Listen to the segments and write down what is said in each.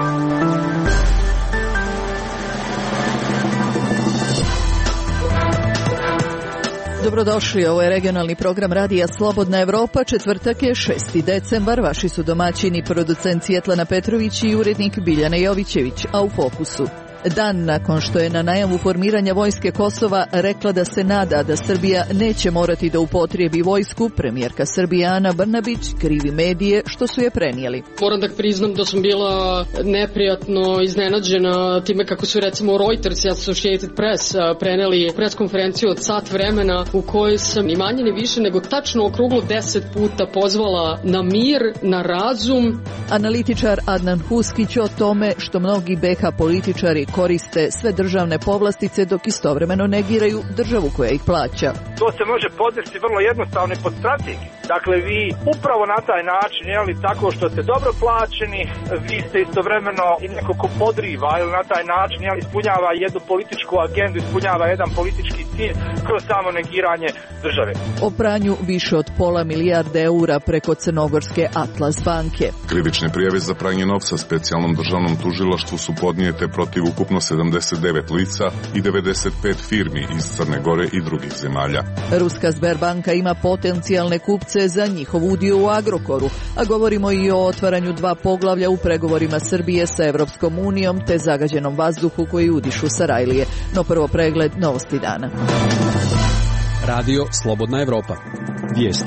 Dobrodošli, ovo je regionalni program Radija Slobodna Evropa, četvrtak je 6. decembar, vaši su domaćini, producent Svjetlana Petrović i urednik Biljana Jovićević, a u fokusu. Dan nakon što je na najavu formiranja vojske Kosova rekla da se nada da Srbija neće morati da upotrijebi vojsku, premijerka Srbije Ana Brnabić krivi medije što su je prenijeli. Moram da priznam da sam bila neprijatno iznenađena time kako su recimo Reuters i Associated Press preneli preskonferenciju od sat vremena u kojoj sam ni manje ni više nego tačno okruglo 10 puta pozvala na mir, na razum. Analitičar Adnan Huskić o tome što mnogi BiH političari koriste sve državne povlastice dok istovremeno negiraju državu koja ih plaća. To se može podvesti vrlo jednostavno i pod strategiju. Dakle, vi upravo na taj način, tako što ste dobro plaćeni, vi ste istovremeno i neko ko podriva, na taj način, ispunjava jednu političku agendu, ispunjava jedan politički cilj kroz samo negiranje države. O pranju više od $500 milijarde preko crnogorske Atlas banke. Krivične prijave za pranje novca specijalnom državnom tužilaštvu su podnijete protiv ukupno 79 lica i 95 firmi iz Crne Gore i drugih zemalja. Ruska Sberbanka ima potencijalne kupce za njihov udio u Agrokoru, a govorimo i o otvaranju 2 poglavlja u pregovorima Srbije sa Evropskom unijom te zagađenom vazduhu koji udišu Sarajlije. No prvo pregled novosti dana. Radio Slobodna Evropa. Vijesti.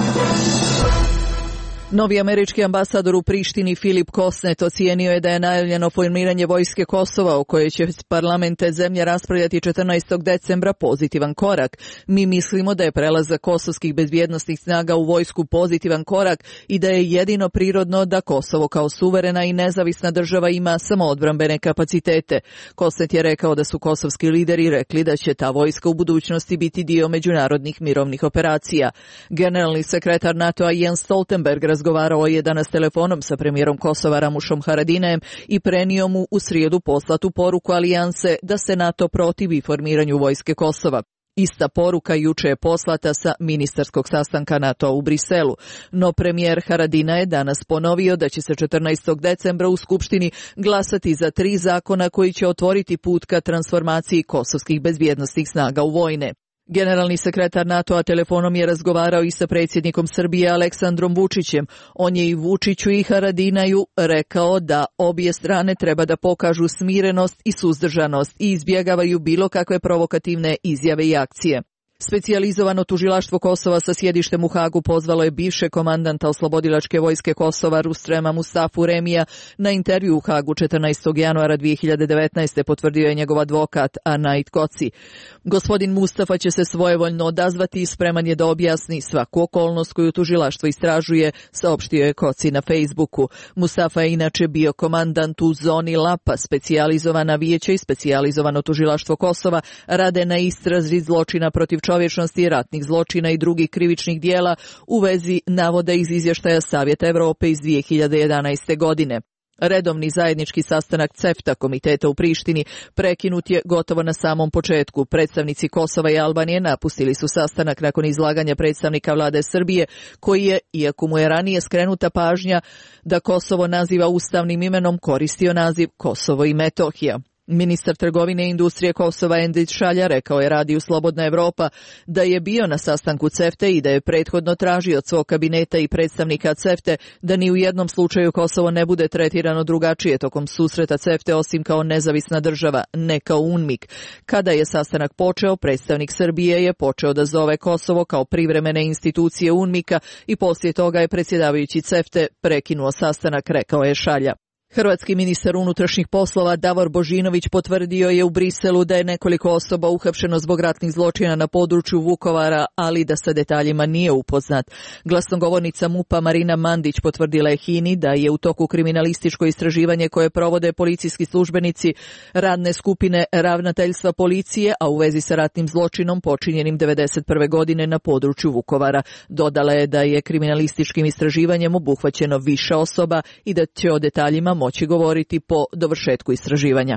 Novi američki ambasador u Prištini Filip Kosnet ocijenio je da je najavljeno formiranje vojske Kosova o kojoj će parlamente zemlje raspravljati 14. decembra pozitivan korak. Mi mislimo da je prelazak kosovskih bezbjednosnih snaga u vojsku pozitivan korak i da je jedino prirodno da Kosovo kao suverena i nezavisna država ima samoodbrambene kapacitete. Kosnet je rekao da su kosovski lideri rekli da će ta vojska u budućnosti biti dio međunarodnih mirovnih operacija. Generalni sekretar NATO-a Jens Stoltenberg razgovarao je danas telefonom sa premijerom Kosova Ramušom Haradinajem i prenio mu u srijedu poslatu poruku alijanse da se NATO protivi formiranju vojske Kosova. Ista poruka juče je poslata sa ministarskog sastanka NATO u Briselu, no premijer Haradina je danas ponovio da će se 14. decembra u Skupštini glasati za 3 zakona koji će otvoriti put ka transformaciji kosovskih bezbjednosnih snaga u vojne. Generalni sekretar NATO-a telefonom je razgovarao i sa predsjednikom Srbije Aleksandrom Vučićem. On je i Vučiću i Haradinaju rekao da obje strane treba da pokažu smirenost i suzdržanost i izbjegavaju bilo kakve provokativne izjave i akcije. Specijalizovano tužilaštvo Kosova sa sjedištem u Hagu pozvalo je bivše komandanta oslobodilačke vojske Kosova Rustrema Mustafu Remija na intervju u Hagu 14. januara 2019. potvrdio je njegov advokat Anait Koci. Gospodin Mustafa će se svojevoljno odazvati i spreman je da objasni svaku okolnost koju tužilaštvo istražuje, saopštio je Koci na Facebooku. Mustafa je inače bio komandant u zoni Lapa, specijalizovana vijeća i specijalizovano tužilaštvo Kosova rade na istrazi zločina protiv čovječnosti, ratnih zločina i drugih krivičnih dijela u vezi navoda iz izvještaja Savjeta Evrope iz 2011. godine. Redovni zajednički sastanak CEFTA komiteta u Prištini prekinut je gotovo na samom početku. Predstavnici Kosova i Albanije napustili su sastanak nakon izlaganja predstavnika vlade Srbije, koji je, iako mu je ranije skrenuta pažnja da Kosovo naziva ustavnim imenom, koristio naziv Kosovo i Metohija. Ministar trgovine i industrije Kosova Endit Šalja rekao je Radiju Slobodna Evropa da je bio na sastanku CEFTE i da je prethodno tražio od svog kabineta i predstavnika CEFTE da ni u jednom slučaju Kosovo ne bude tretirano drugačije tokom susreta CEFTE osim kao nezavisna država, ne kao UNMIK. Kada je sastanak počeo, predstavnik Srbije je počeo da zove Kosovo kao privremene institucije UNMIK-a i poslije toga je predsjedavajući CEFTE prekinuo sastanak, rekao je Šalja. Hrvatski ministar unutrašnjih poslova Davor Božinović potvrdio je u Briselu da je nekoliko osoba uhapšeno zbog ratnih zločina na području Vukovara, ali da sa detaljima nije upoznat. Glasnogovornica MUP-a Marina Mandić potvrdila je HINA-i da je u toku kriminalističko istraživanje koje provode policijski službenici radne skupine ravnateljstva policije, a u vezi sa ratnim zločinom počinjenim 1991. godine na području Vukovara. Dodala je da je kriminalističkim istraživanjem obuhvaćeno više osoba i da će o detaljima moći govoriti po dovršetku istraživanja.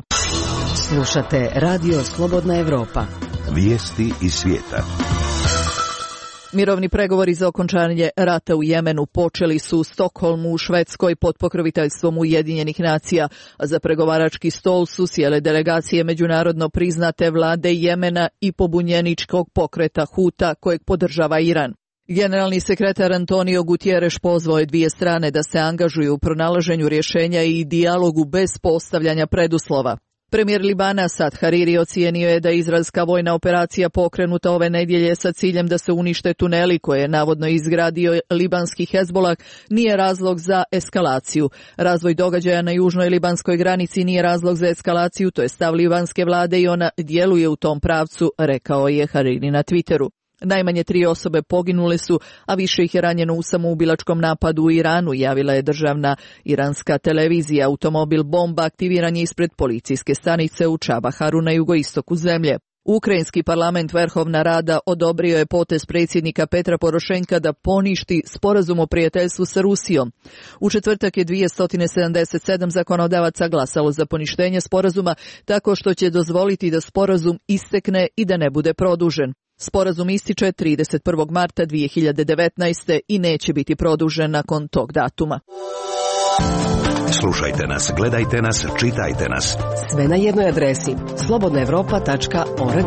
Slušate Radio Slobodna Evropa. Vijesti iz svijeta. Mirovni pregovori za okončanje rata u Jemenu počeli su u Stokholmu u Švedskoj pod pokroviteljstvom Ujedinjenih nacija, a za pregovarački stol su sjele delegacije međunarodno priznate vlade Jemena i pobunjeničkog pokreta Huta kojeg podržava Iran. Generalni sekretar Antonio Guterres pozvao je dvije strane da se angažuju u pronalaženju rješenja i dijalogu bez postavljanja preduslova. Premijer Libana Sad Hariri ocijenio je da je izraelska vojna operacija pokrenuta ove nedjelje sa ciljem da se unište tuneli koje je navodno izgradio libanski Hezbolah nije razlog za eskalaciju. Razvoj događaja na južnoj libanskoj granici nije razlog za eskalaciju, to je stav libanske vlade i ona djeluje u tom pravcu, rekao je Hariri na Twitteru. Najmanje 3 osobe poginule su, a više ih je ranjeno u samoubilačkom napadu u Iranu, javila je državna iranska televizija. Automobil bomba aktiviran je ispred policijske stanice u Čabaharu na jugoistoku zemlje. Ukrajinski parlament Verhovna Rada odobrio je potez predsjednika Petra Porošenka da poništi sporazum o prijateljstvu sa Rusijom. U četvrtak je 277 zakonodavaca glasalo za poništenje sporazuma tako što će dozvoliti da sporazum istekne i da ne bude produžen. Sporazum ističe 31. marta 2019. i neće biti produžen nakon tog datuma. Slušajte nas, gledajte nas, čitajte nas. Sve na jednoj adresi slobodnaevropa.org.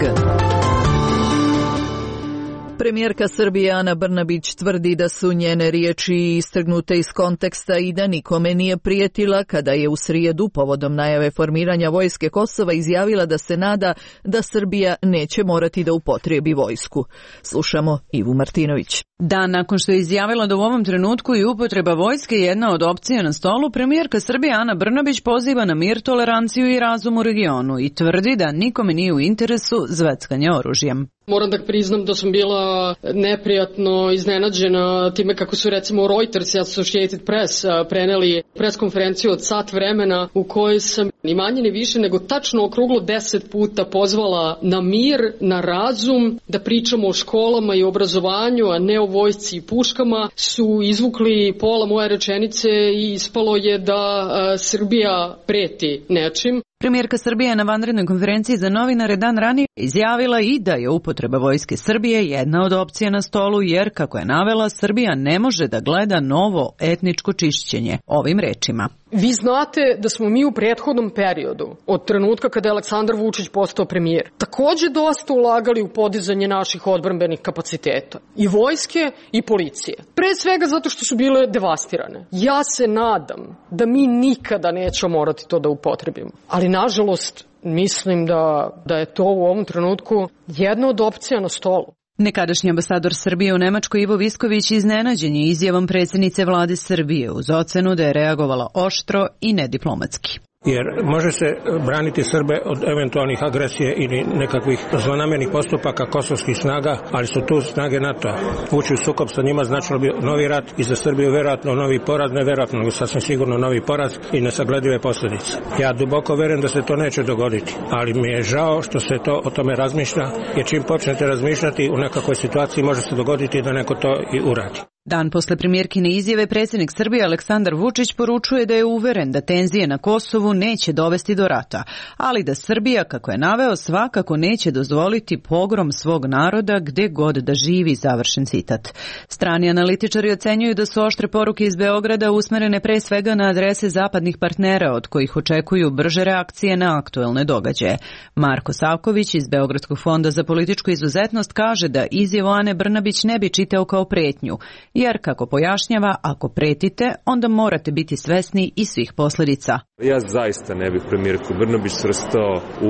Premijerka Srbije Ana Brnabić tvrdi da su njene riječi istrgnute iz konteksta i da nikome nije prijetila kada je u srijedu povodom najave formiranja vojske Kosova izjavila da se nada da Srbija neće morati da upotrijebi vojsku. Slušamo Ivu Martinović. Dan nakon što je izjavila da u ovom trenutku i upotreba vojske je jedna od opcija na stolu, premijerka Srbije Ana Brnabić poziva na mir, toleranciju i razum u regionu i tvrdi da nikome nije u interesu zveckanje oružjem. Moram da priznam da sam bila neprijatno iznenađena time kako su recimo Reuters i Associated Press preneli preskonferenciju od sat vremena u kojoj sam ni manje ni više nego tačno okruglo 10 puta pozvala na mir, na razum, da pričamo o školama i obrazovanju, a ne o vojsci i puškama. Su izvukli pola moje rečenice i ispalo je da Srbija preti nečim. Premijerka Srbije na vanrednoj konferenciji za novinare dan ranije izjavila i da je upotreba vojske Srbije jedna od opcija na stolu jer, kako je navela, Srbija ne može da gleda novo etničko čišćenje. Ovim rečima. Vi znate da smo mi u prethodnom periodu, od trenutka kada je Aleksandar Vučić postao premijer, takođe dosta ulagali u podizanje naših odbrambenih kapaciteta. I vojske i policije. Pre svega zato što su bile devastirane. Ja se nadam da mi nikada nećemo morati to da upotrebimo. Ali nažalost mislim da je to u ovom trenutku jedna od opcija na stolu. Nekadašnji ambasador Srbije u Nemačkoj Ivo Visković iznenađen je izjavom predsjednice vlade Srbije uz ocenu da je reagovala oštro i nediplomatski. Jer može se braniti Srbe od eventualnih agresije ili nekakvih zlonamernih postupaka kosovskih snaga, ali su tu snage NATO-a. Ući u sukob sa njima značilo bi novi rat i za Srbiju vjerojatno novi poraz, ne vjerojatno, nego sasvim sigurno novi poraz i nesagledive posljedice. Ja duboko vjerujem da se to neće dogoditi, ali mi je žao što se to o tome razmišlja, jer čim počnete razmišljati u nekakvoj situaciji može se dogoditi da neko to i uradi. Dan posle premijerkine izjave predsjednik Srbije Aleksandar Vučić poručuje da je uveren da tenzije na Kosovu neće dovesti do rata, ali da Srbija, kako je naveo, svakako neće dozvoliti pogrom svog naroda gde god da živi, završen citat. Strani analitičari ocenjuju da su oštre poruke iz Beograda usmerene pre svega na adrese zapadnih partnera od kojih očekuju brže reakcije na aktuelne događaje. Marko Savković iz Beogradskog fonda za političku izuzetnost kaže da izjavu Ane Brnabić ne bi čitao kao pretnju, jer, kako pojašnjava, ako pretite, onda morate biti svesni i svih posljedica. Ja zaista ne bih premijerku Brnabić svrstao u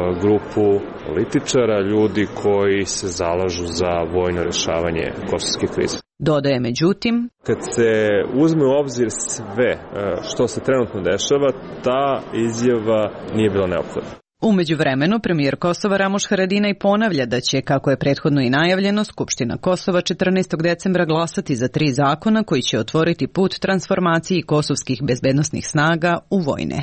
grupu političara, ljudi koji se zalažu za vojno rješavanje kosovske krize. Dodaje međutim, kad se uzme u obzir sve što se trenutno dešava, ta izjava nije bila neophodna. U međuvremenu, premijer Kosova Ramoš Haradinaj ponavlja da će, kako je prethodno i najavljeno, Skupština Kosova 14. decembra glasati za 3 zakona koji će otvoriti put transformaciji kosovskih bezbednosnih snaga u vojne.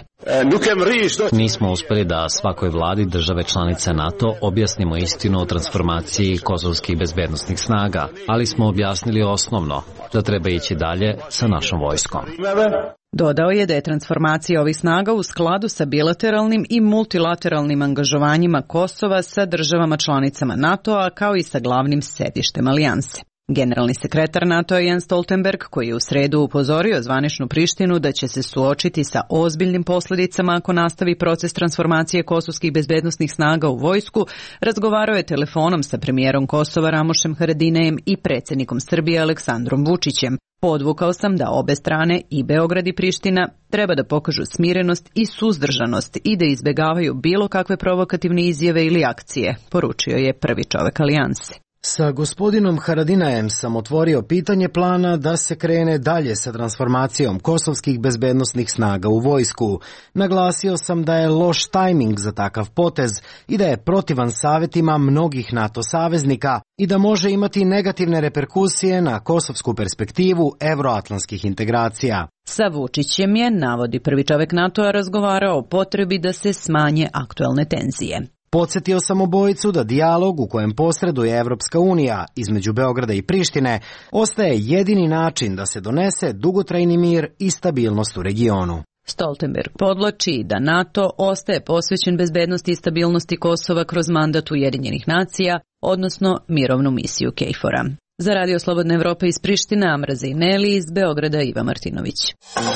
Nismo uspjeli da svakoj vladi države članice NATO objasnimo istinu o transformaciji kosovskih bezbednosnih snaga, ali smo objasnili osnovno, da treba ići dalje sa našom vojskom. Dodao je da je transformacija ovih snaga u skladu sa bilateralnim i multilateralnim angažovanjima Kosova sa državama članicama NATO-a kao i sa glavnim sedištem alijanse. Generalni sekretar NATO Jens Stoltenberg, koji je u sredu upozorio zvaničnu Prištinu da će se suočiti sa ozbiljnim posljedicama ako nastavi proces transformacije kosovskih bezbednosnih snaga u vojsku, razgovarao je telefonom sa premijerom Kosova Ramošem Haradinajem i predsjednikom Srbije Aleksandrom Vučićem. Podvukao sam da obe strane, i Beograd i Priština, treba da pokažu smirenost i suzdržanost i da izbjegavaju bilo kakve provokativne izjave ili akcije, poručio je prvi čovek alijanse. Sa gospodinom Haradinajem sam otvorio pitanje plana da se krene dalje sa transformacijom kosovskih bezbednosnih snaga u vojsku. Naglasio sam da je loš tajming za takav potez i da je protivan savjetima mnogih NATO saveznika i da može imati negativne reperkusije na kosovsku perspektivu evroatlantskih integracija. Sa Vučićem je, navodi prvi čovek NATO-a, razgovarao o potrebi da se smanje aktuelne tenzije. Podsjetio sam obojicu da dijalog u kojem posreduje Evropska unija između Beograda i Prištine ostaje jedini način da se donese dugotrajni mir i stabilnost u regionu. Stoltenberg podvlači da NATO ostaje posvećen bezbednosti i stabilnosti Kosova kroz mandat Ujedinjenih nacija, odnosno mirovnu misiju KFOR-a. Za Radio Slobodna Evropa iz Prištine, Amra Zejneli, iz Beograda Iva Martinović.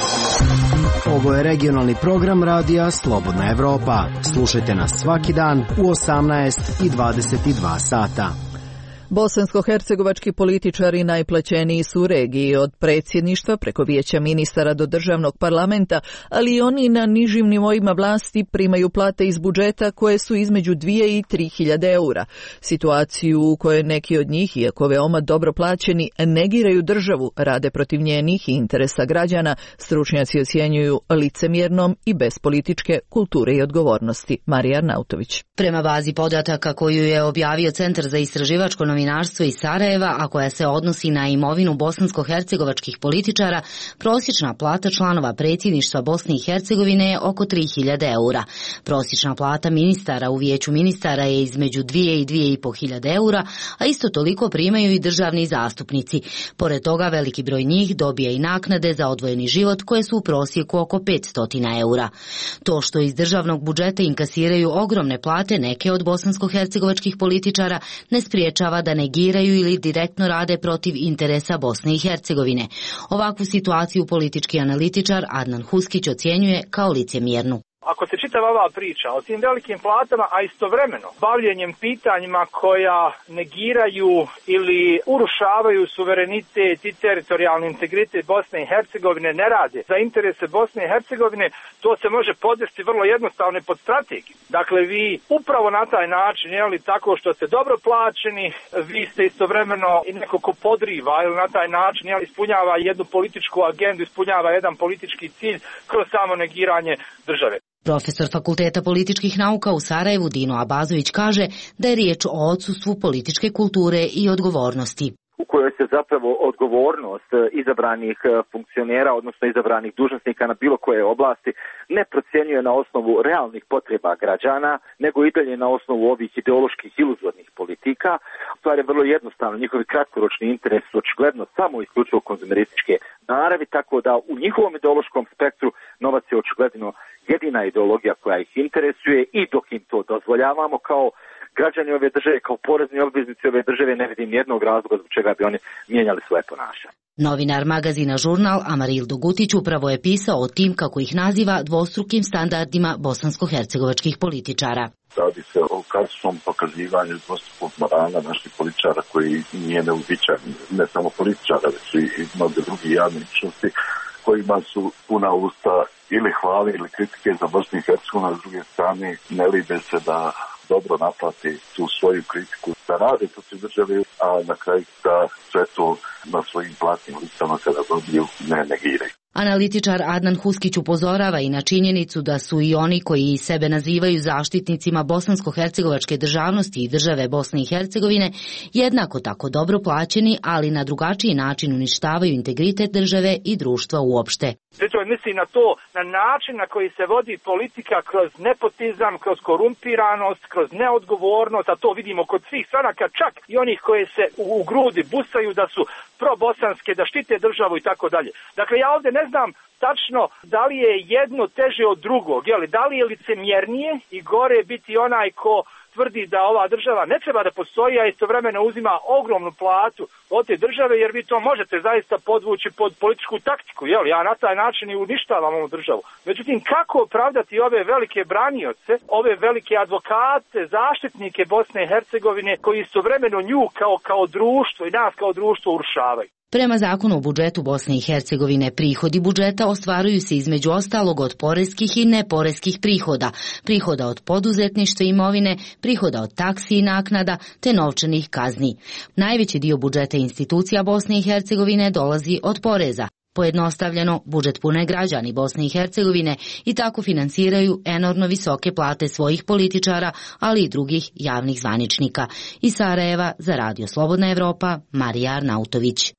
Ovo je regionalni program radija Slobodna Evropa. Slušajte nas svaki dan u 18 i 22 sata. Bosansko-hercegovački političari najplaćeniji su u regiji, od predsjedništva preko vijeća ministara do državnog parlamenta, ali i oni na nižim nivoima vlasti primaju plate iz budžeta koje su između 2 i 3.000 eura. Situaciju u kojoj neki od njih, iako veoma dobro plaćeni, negiraju državu, rade protiv njenih i interesa građana, stručnjaci ocjenjuju licemjernom i bez političke kulture i odgovornosti. Marija Arnautović. Prema bazi podataka koju je objavio Centar za istraživačko novinarstvo iz Sarajeva, a koja se odnosi na imovinu bosansko-hercegovačkih političara, prosječna plata članova predsjedništva Bosne i Hercegovine je oko 3.000 eura. Prosječna plata ministara u vijeću ministara je između 2 i 2.500 eura, a isto toliko primaju i državni zastupnici. Pored toga, veliki broj njih dobije i naknade za odvojeni život koje su u prosjeku oko 500 eura. To što iz državnog budžeta inkasiraju ogromne plate neke od bosansko-hercegovačkih političara ne spriječava da negiraju ili direktno rade protiv interesa Bosne i Hercegovine. Ovakvu situaciju politički analitičar Adnan Huskić ocjenjuje kao licemjernu. Ako se čitava ova priča o tim velikim platama, a istovremeno bavljenjem pitanjima koja negiraju ili urušavaju suverenitet i teritorijalni integritet Bosne i Hercegovine, ne rade za interese Bosne i Hercegovine, to se može podvesti vrlo jednostavno pod strategiju. Dakle, vi upravo na taj način, tako što ste dobro plaćeni, vi ste istovremeno i neko ko podriva ili na taj način ispunjava jednu političku agendu, ispunjava jedan politički cilj kroz samo negiranje države. Profesor Fakulteta političkih nauka u Sarajevu Dino Abazović kaže da je riječ o odsustvu političke kulture i odgovornosti. U kojoj se zapravo odgovornost izabranih funkcionera, odnosno izabranih dužnosnika na bilo koje oblasti ne procjenjuje na osnovu realnih potreba građana, nego i dalje na osnovu ovih ideoloških iluzornih politika. Stvar je vrlo jednostavno, njihovi kratkoročni interes su očigledno samo isključivo konzumerističke naravi, tako da u njihovom ideološkom spektru novac je očigledno jedina ideologija koja ih interesuje i dok im to dozvoljavamo kao građani ove države, kao porezni obveznici ove države, ne vidim jednog razloga zbog čega bi oni mijenjali svoje ponašanje. Novinar magazina Žurnal Amaril Dogutić upravo je pisao o tim, kako ih naziva, dvostrukim standardima bosansko-hercegovačkih političara. Radi se o klasičnom pokazivanju dvostrukog morala naših političara koji nije neuobičajen, ne samo političara, već i mnogi drugi javni ličnosti kojima su puna usta ili hvale ili kritike za Bosnu i Hercegovinu, a s druge strane ne libe se da dobro naplati tu svoju kritiku, da rade protiv države, a na kraju da sve to na svojim platnim listama kada dobiju ne negiraju. Analitičar Adnan Huskić upozorava i na činjenicu da su i oni koji sebe nazivaju zaštitnicima bosansko-hercegovačke državnosti i države Bosne i Hercegovine jednako tako dobro plaćeni, ali na drugačiji način uništavaju integritet države i društva uopšte. Pritom mislim na to, na način na koji se vodi politika kroz nepotizam, kroz korumpiranost, kroz neodgovornost, a to vidimo kod svih stranaka, čak i onih koje se u grudi busaju da su probosanske, da štite državu i tako dalje. Dakle, ja ovdje ne znam tačno da li je jedno teže od drugog, da li je licemjernije i gore biti onaj ko tvrdi da ova država ne treba da postoji, a istovremeno uzima ogromnu platu od te države, jer vi to možete zaista podvući pod političku taktiku, jel? Ja na taj način i uništavam ovu državu. Međutim, kako opravdati ove velike branioce, ove velike advokate, zaštitnike Bosne i Hercegovine, koji istovremeno nju kao društvo i nas kao društvo urušavaju? Prema zakonu o budžetu Bosne i Hercegovine, prihodi budžeta ostvaruju se između ostalog od poreskih i neporeskih prihoda, prihoda od poduzetništva imovine, prihoda od taksi i naknada, te novčanih kazni. Najveći dio budžeta institucija Bosne i Hercegovine dolazi od poreza. Pojednostavljeno, budžet pune građani Bosne i Hercegovine i tako finansiraju enormno visoke plate svojih političara, ali i drugih javnih zvaničnika. Iz Sarajeva za Radio Slobodna Evropa, Marija Arnautović.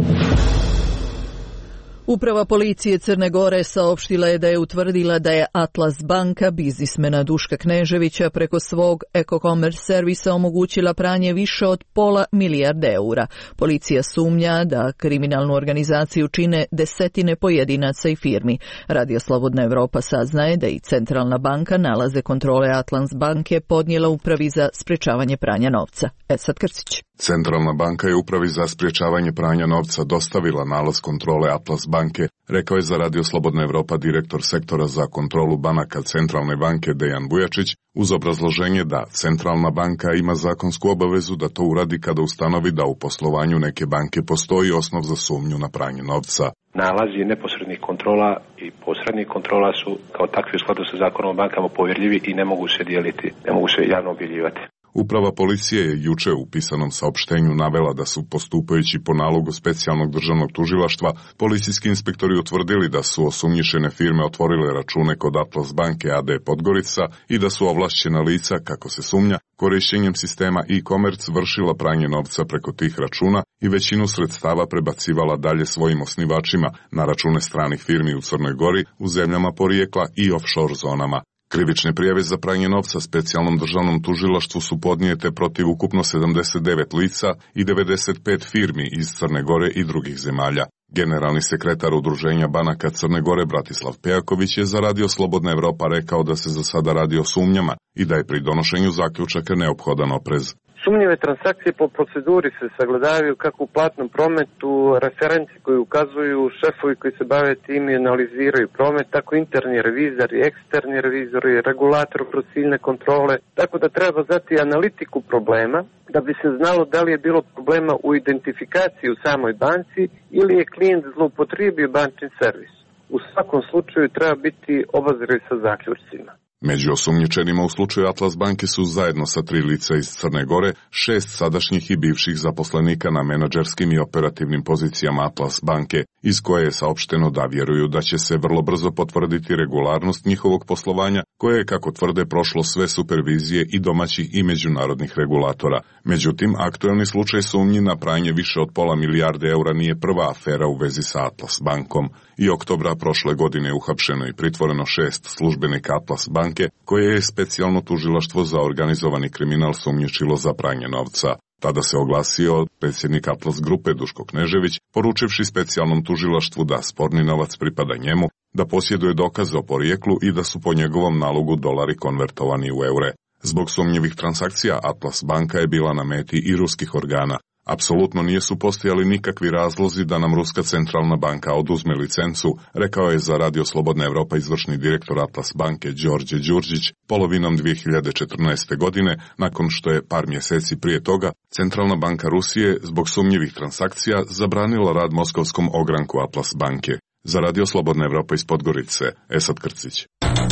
Uprava policije Crne Gore saopštila je da je utvrdila da je Atlas banka biznismena Duška Kneževića preko svog e-commerce servisa omogućila pranje više od £500 milijarde eura. Policija sumnja da kriminalnu organizaciju čine desetine pojedinaca i firmi. Radio Slobodna Evropa saznaje da i Centralna banka nalaze kontrole Atlas banke podnijela Upravi za sprečavanje pranja novca. Esad Krstić. Centralna banka je Upravi za sprječavanje pranja novca dostavila nalaz kontrole Atlas banke, rekao je za Radio Slobodna Evropa direktor sektora za kontrolu banaka Centralne banke Dejan Bujačić, uz obrazloženje da Centralna banka ima zakonsku obavezu da to uradi kada ustanovi da u poslovanju neke banke postoji osnov za sumnju na pranje novca. Nalazi neposrednih kontrola i posrednih kontrola su kao takvi u skladu sa zakonom o bankama povjerljivi i ne mogu se dijeliti, ne mogu se javno objavljivati. Uprava policije je juče u pisanom saopštenju navela da su, postupajući po nalogu specijalnog državnog tužilaštva, policijski inspektori utvrdili da su osumnjičene firme otvorile račune kod Atlas banke AD Podgorica i da su ovlašćena lica, kako se sumnja, korišćenjem sistema e-commerce vršila pranje novca preko tih računa i većinu sredstava prebacivala dalje svojim osnivačima na račune stranih firmi u Crnoj Gori, u zemljama porijekla i offshore zonama. Krivične prijave za pranje novca specijalnom državnom tužilaštvu su podnijete protiv ukupno 79 lica i 95 firmi iz Crne Gore i drugih zemalja. Generalni sekretar Udruženja banaka Crne Gore Bratislav Pejaković je za Radio Slobodna Evropa rekao da se za sada radi o sumnjama i da je pri donošenju zaključaka neophodan oprez. Sumnjive transakcije po proceduri se sagledavaju kako u platnom prometu, referenci koji ukazuju, šefovi koji se bave tim i analiziraju promet, tako interni revizori, eksterni revizori, regulator kroz ciljne kontrole, tako da treba znati analitiku problema da bi se znalo da li je bilo problema u identifikaciji u samoj banci ili je klijent zloupotrijebio bančni servis. U svakom slučaju treba biti obazriv sa zaključcima. Među osumnjičenima u slučaju Atlas banke su zajedno sa 3 lica iz Crne Gore 6 sadašnjih i bivših zaposlenika na menadžerskim i operativnim pozicijama Atlas banke, iz koje je saopšteno da vjeruju da će se vrlo brzo potvrditi regularnost njihovog poslovanja, koje je, kako tvrde, prošlo sve supervizije i domaćih i međunarodnih regulatora. Međutim, aktuelni slučaj sumnji na pranje više od £500 milijarde eura nije prva afera u vezi sa Atlas bankom. I oktobra prošle godine uhapšeno i pritvoreno 6 službenika Atlas banke, koje je specijalno tužilaštvo za organizovani kriminal sumnjičilo za pranje novca. Tada se oglasio predsjednik Atlas grupe Duško Knežević, poručivši specijalnom tužilaštvu da sporni novac pripada njemu, da posjeduje dokaze o porijeklu i da su po njegovom nalogu dolari konvertovani u eure. Zbog sumnjivih transakcija Atlas banka je bila na meti i ruskih organa. Apsolutno nisu postojali nikakvi razlozi da nam Ruska centralna banka oduzme licencu, rekao je za Radio Slobodna Evropa izvršni direktor Atlas banke Đorđe Đurđić polovinom 2014. godine, nakon što je par mjeseci prije toga Centralna banka Rusije zbog sumnjivih transakcija zabranila rad moskovskom ogranku Atlas banke. Za Radio Slobodna Evropa iz Podgorice, Esad Krcić.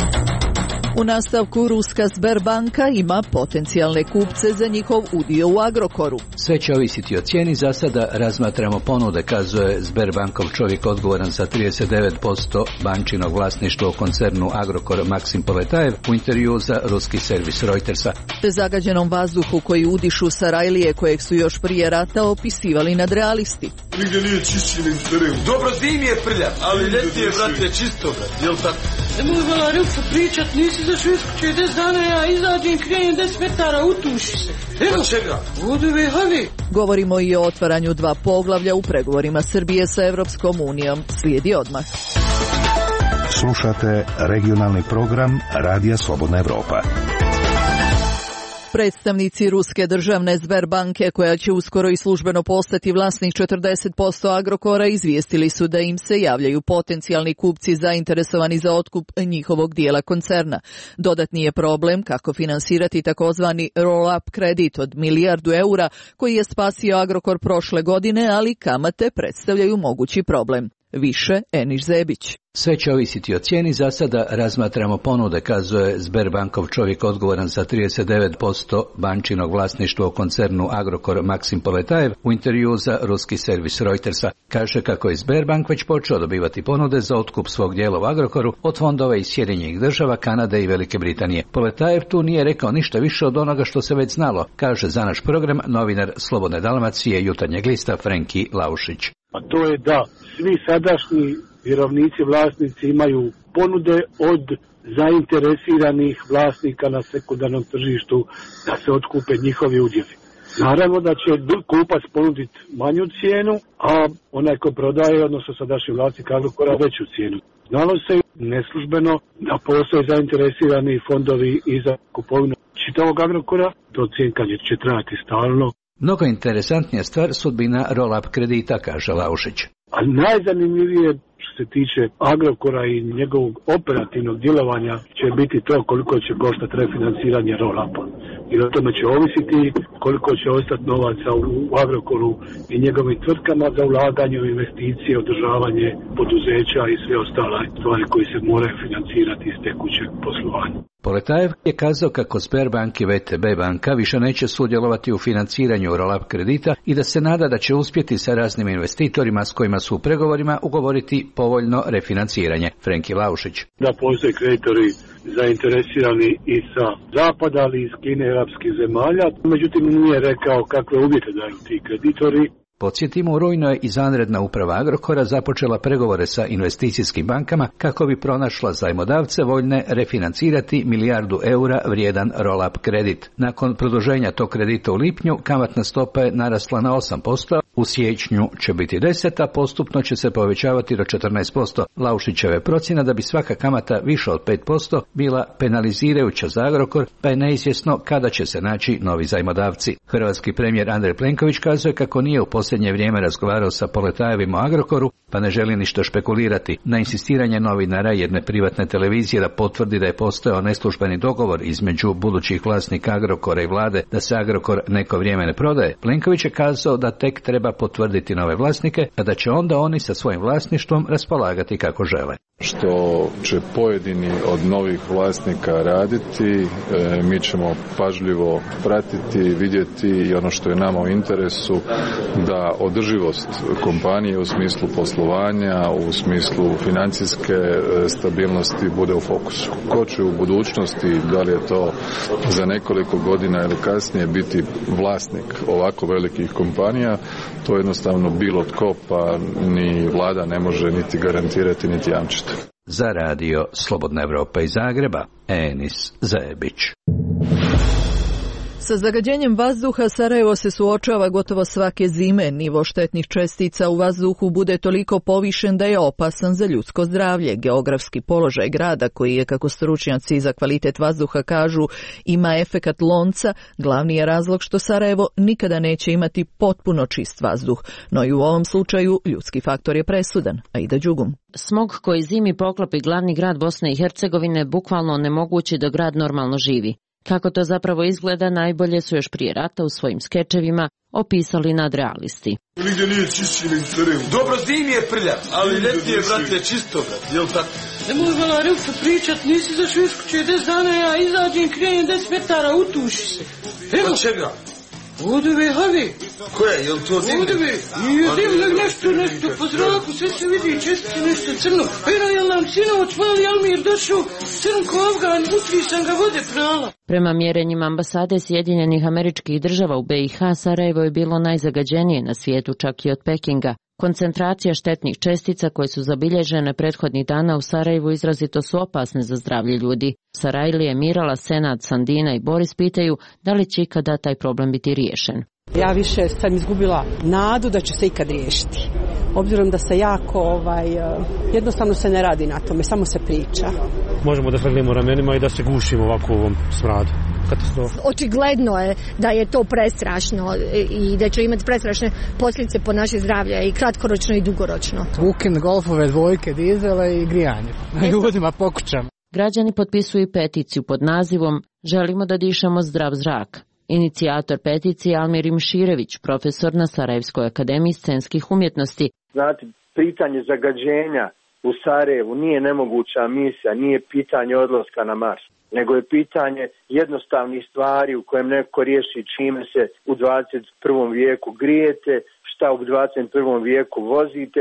U nastavku Ruska Sberbanka ima potencijalne kupce za njihov udio u Agrokoru. Sve će ovisiti o cijeni, za sada razmatramo ponude, kazuje Sberbankov čovjek odgovoran za 39% bančinog vlasništva u koncernu Agrokor Maksim Poletajev u intervju za ruski servis Reutersa. Zagađenom vazduhu koji udišu Sarajlije kojeg su još prije rata opisivali nadrealisti. Nigdje nije čišćenje iz terenu. Dobro, zim je prljav, ali ljeti je, brate, čisto, brate, jel tako? Nemoj vala Rilca pričat, nisi zašao iskuće 10 dana, ja izađem, krenem 10 metara, utuši se. Evo, čega? Vodove, havi. Govorimo i o otvaranju 2 poglavlja u pregovorima Srbije sa Evropskom unijom. Slijedi odmah. Slušate regionalni program Radija Slobodna Evropa. Predstavnici ruske državne Sberbanke, koja će uskoro i službeno postati vlasnik 40% Agrokora, izvijestili su da im se javljaju potencijalni kupci zainteresovani za otkup njihovog dijela koncerna. Dodatni je problem kako finansirati takozvani roll-up kredit od milijardu eura koji je spasio Agrokor prošle godine, ali kamate predstavljaju mogući problem. Više Eniš Zebić. Sve će ovisiti o cijeni, za sada razmatramo ponude, kazuje Sberbankov čovjek odgovoran za 39% bančinog vlasništva u koncernu Agrokor Maksim Poletajev u intervjuu za ruski servis Reutersa. Kaže kako je Sberbank već počeo dobivati ponude za otkup svog dijela u Agrokoru od fondova iz Sjedinjenih Država, Kanade i Velike Britanije. Poletajev tu nije rekao ništa više od onoga što se već znalo, kaže za naš program novinar Slobodne Dalmacije Jutarnjeg lista Frenki Laušić. A to je da svi sadašnji vjerovnici, vlasnici imaju ponude od zainteresiranih vlasnika na sekundarnom tržištu da se otkupe njihovi udjeli. Naravno da će kupac ponuditi manju cijenu, a onaj ko prodaje, odnosno sadašnji vlasnik Agrokora, veću cijenu. Znalo se neslužbeno da postoje zainteresirani fondovi i za kupovinu čitavog Agrokora, to cjenkanje će trajati stalno. Mnogo interesantnija stvar sudbina roll-up kredita, kaže Laušić. A najzanimljivije što se tiče Agrokora i njegovog operativnog djelovanja će biti to koliko će koštati refinanciranje roll-upa. I o tome će ovisiti koliko će ostati novaca u Agrokoru i njegovim tvrtkama za ulaganje u investicije, održavanje poduzeća i sve ostale stvari koje se moraju financirati iz tekućeg poslovanja. Poletajev je kazao kako Sberbank i VTB banka više neće sudjelovati u financiranju roll-up kredita i da se nada da će uspjeti sa raznim investitorima s kojima su u pregovorima ugovoriti povoljno refinanciranje. Frenki Laušić. Da postoje kreditori zainteresirani i sa zapada, ali i iz Kine i arapskih zemalja, međutim nije rekao kakve uvjete daju ti kreditori. Podsjetimo, u rujnu je izvanredna uprava Agrokora započela pregovore sa investicijskim bankama kako bi pronašla zajmodavce voljne refinancirati milijardu eura vrijedan roll-up kredit. Nakon produženja tog kredita u lipnju, kamatna stopa je narasla na 8%, u siječnju će biti 10%, a postupno će se povećavati do 14%. Laušićeve procjena da bi svaka kamata više od 5% bila penalizirajuća za Agrokor, pa je neizvjesno kada će se naći novi zajmodavci. Hrvatski premijer Andrej Plenković kazuje kako nije u posljednje vrijeme razgovarao sa Poletajevim o Agrokoru, pa ne želi ništa špekulirati. Na insistiranje novinara jedne privatne televizije da potvrdi da je postojao neslužbeni dogovor između budućih vlasnika Agrokora i vlade da se Agrokor neko vrijeme ne prodaje, Plenković je kazao da tek treba potvrditi nove vlasnike, a da će onda oni sa svojim vlasništvom raspolagati kako žele. Što će pojedini od novih vlasnika raditi, mi ćemo pažljivo pratiti, vidjeti i ono što je nama u interesu da održivost kompanije u smislu poslovanja, u smislu financijske stabilnosti bude u fokusu. Ko će u budućnosti, da li je to za nekoliko godina ili kasnije, biti vlasnik ovako velikih kompanija, to jednostavno bilo tko, pa ni vlada ne može niti garantirati niti jamčiti. Za radio Slobodna Evropa iz Zagreba, Enis Zebić. Sa zagađenjem vazduha Sarajevo se suočava gotovo svake zime. Nivo štetnih čestica u vazduhu bude toliko povišen da je opasan za ljudsko zdravlje. Geografski položaj grada, koji je, kako stručnjaci za kvalitet vazduha kažu, ima efekat lonca, glavni je razlog što Sarajevo nikada neće imati potpuno čist vazduh. No i u ovom slučaju ljudski faktor je presudan. Aida Đugum. Smog koji zimi poklopi glavni grad Bosne i Hercegovine bukvalno onemogući da grad normalno živi. Kako to zapravo izgleda, najbolje su još prije rata u svojim skečevima opisali nadrealisti. Nigdje nije čišći na Sarajevu. Dobro, zimi je prljav, ali ljeti je, brate, čisto, brate, jel tako? Nemoj Valarilka pričat, nisi za Švedsku 40 dana, ja izađem, krenem 10 metara, utuši se. Evo. Od čega? Vodove, havi. Koje, jel to dimne? Vodove, nije dimne, nešto po zraku, sve se vidi, čestice, nešto crno. Eno, jel nam sinoć, mali Almir došao, crn ko Afgan, utri sam ga vode prala. Prema mjerenjima ambasade Sjedinjenih Američkih Država u BiH, Sarajevo je bilo najzagađenije na svijetu, čak i od Pekinga. Koncentracija štetnih čestica koje su zabilježene prethodnih dana u Sarajevu izrazito su opasne za zdravlje ljudi. Sarajlije, Mirala, Senad, Sandina i Boris pitaju da li će ikada taj problem biti riješen. Ja više sam izgubila nadu da će se ikad riješiti. Obzirom da se jako, jednostavno se ne radi na tome, samo se priča. Možemo da svrnemo ramenima i da se gušimo ovako u ovom smradu. katastrofa. Očigledno je da je to prestrašno i da će imati prestrašne posljedice po naše zdravlje i kratkoročno i dugoročno. Ukine golfove, dvojke, dizele i grijanje. Ljudima po kućama. Građani potpisuju peticiju pod nazivom Želimo da dišemo zdrav zrak. Inicijator peticije Almir Imširević, profesor na Sarajevskoj akademiji scenskih umjetnosti. Znate, pitanje zagađenja u Sarajevu nije nemoguća misija, nije pitanje odlaska na Mars, nego je pitanje jednostavnih stvari u kojem neko riješi čime se u 21. vijeku grijete, šta u 21. vijeku vozite,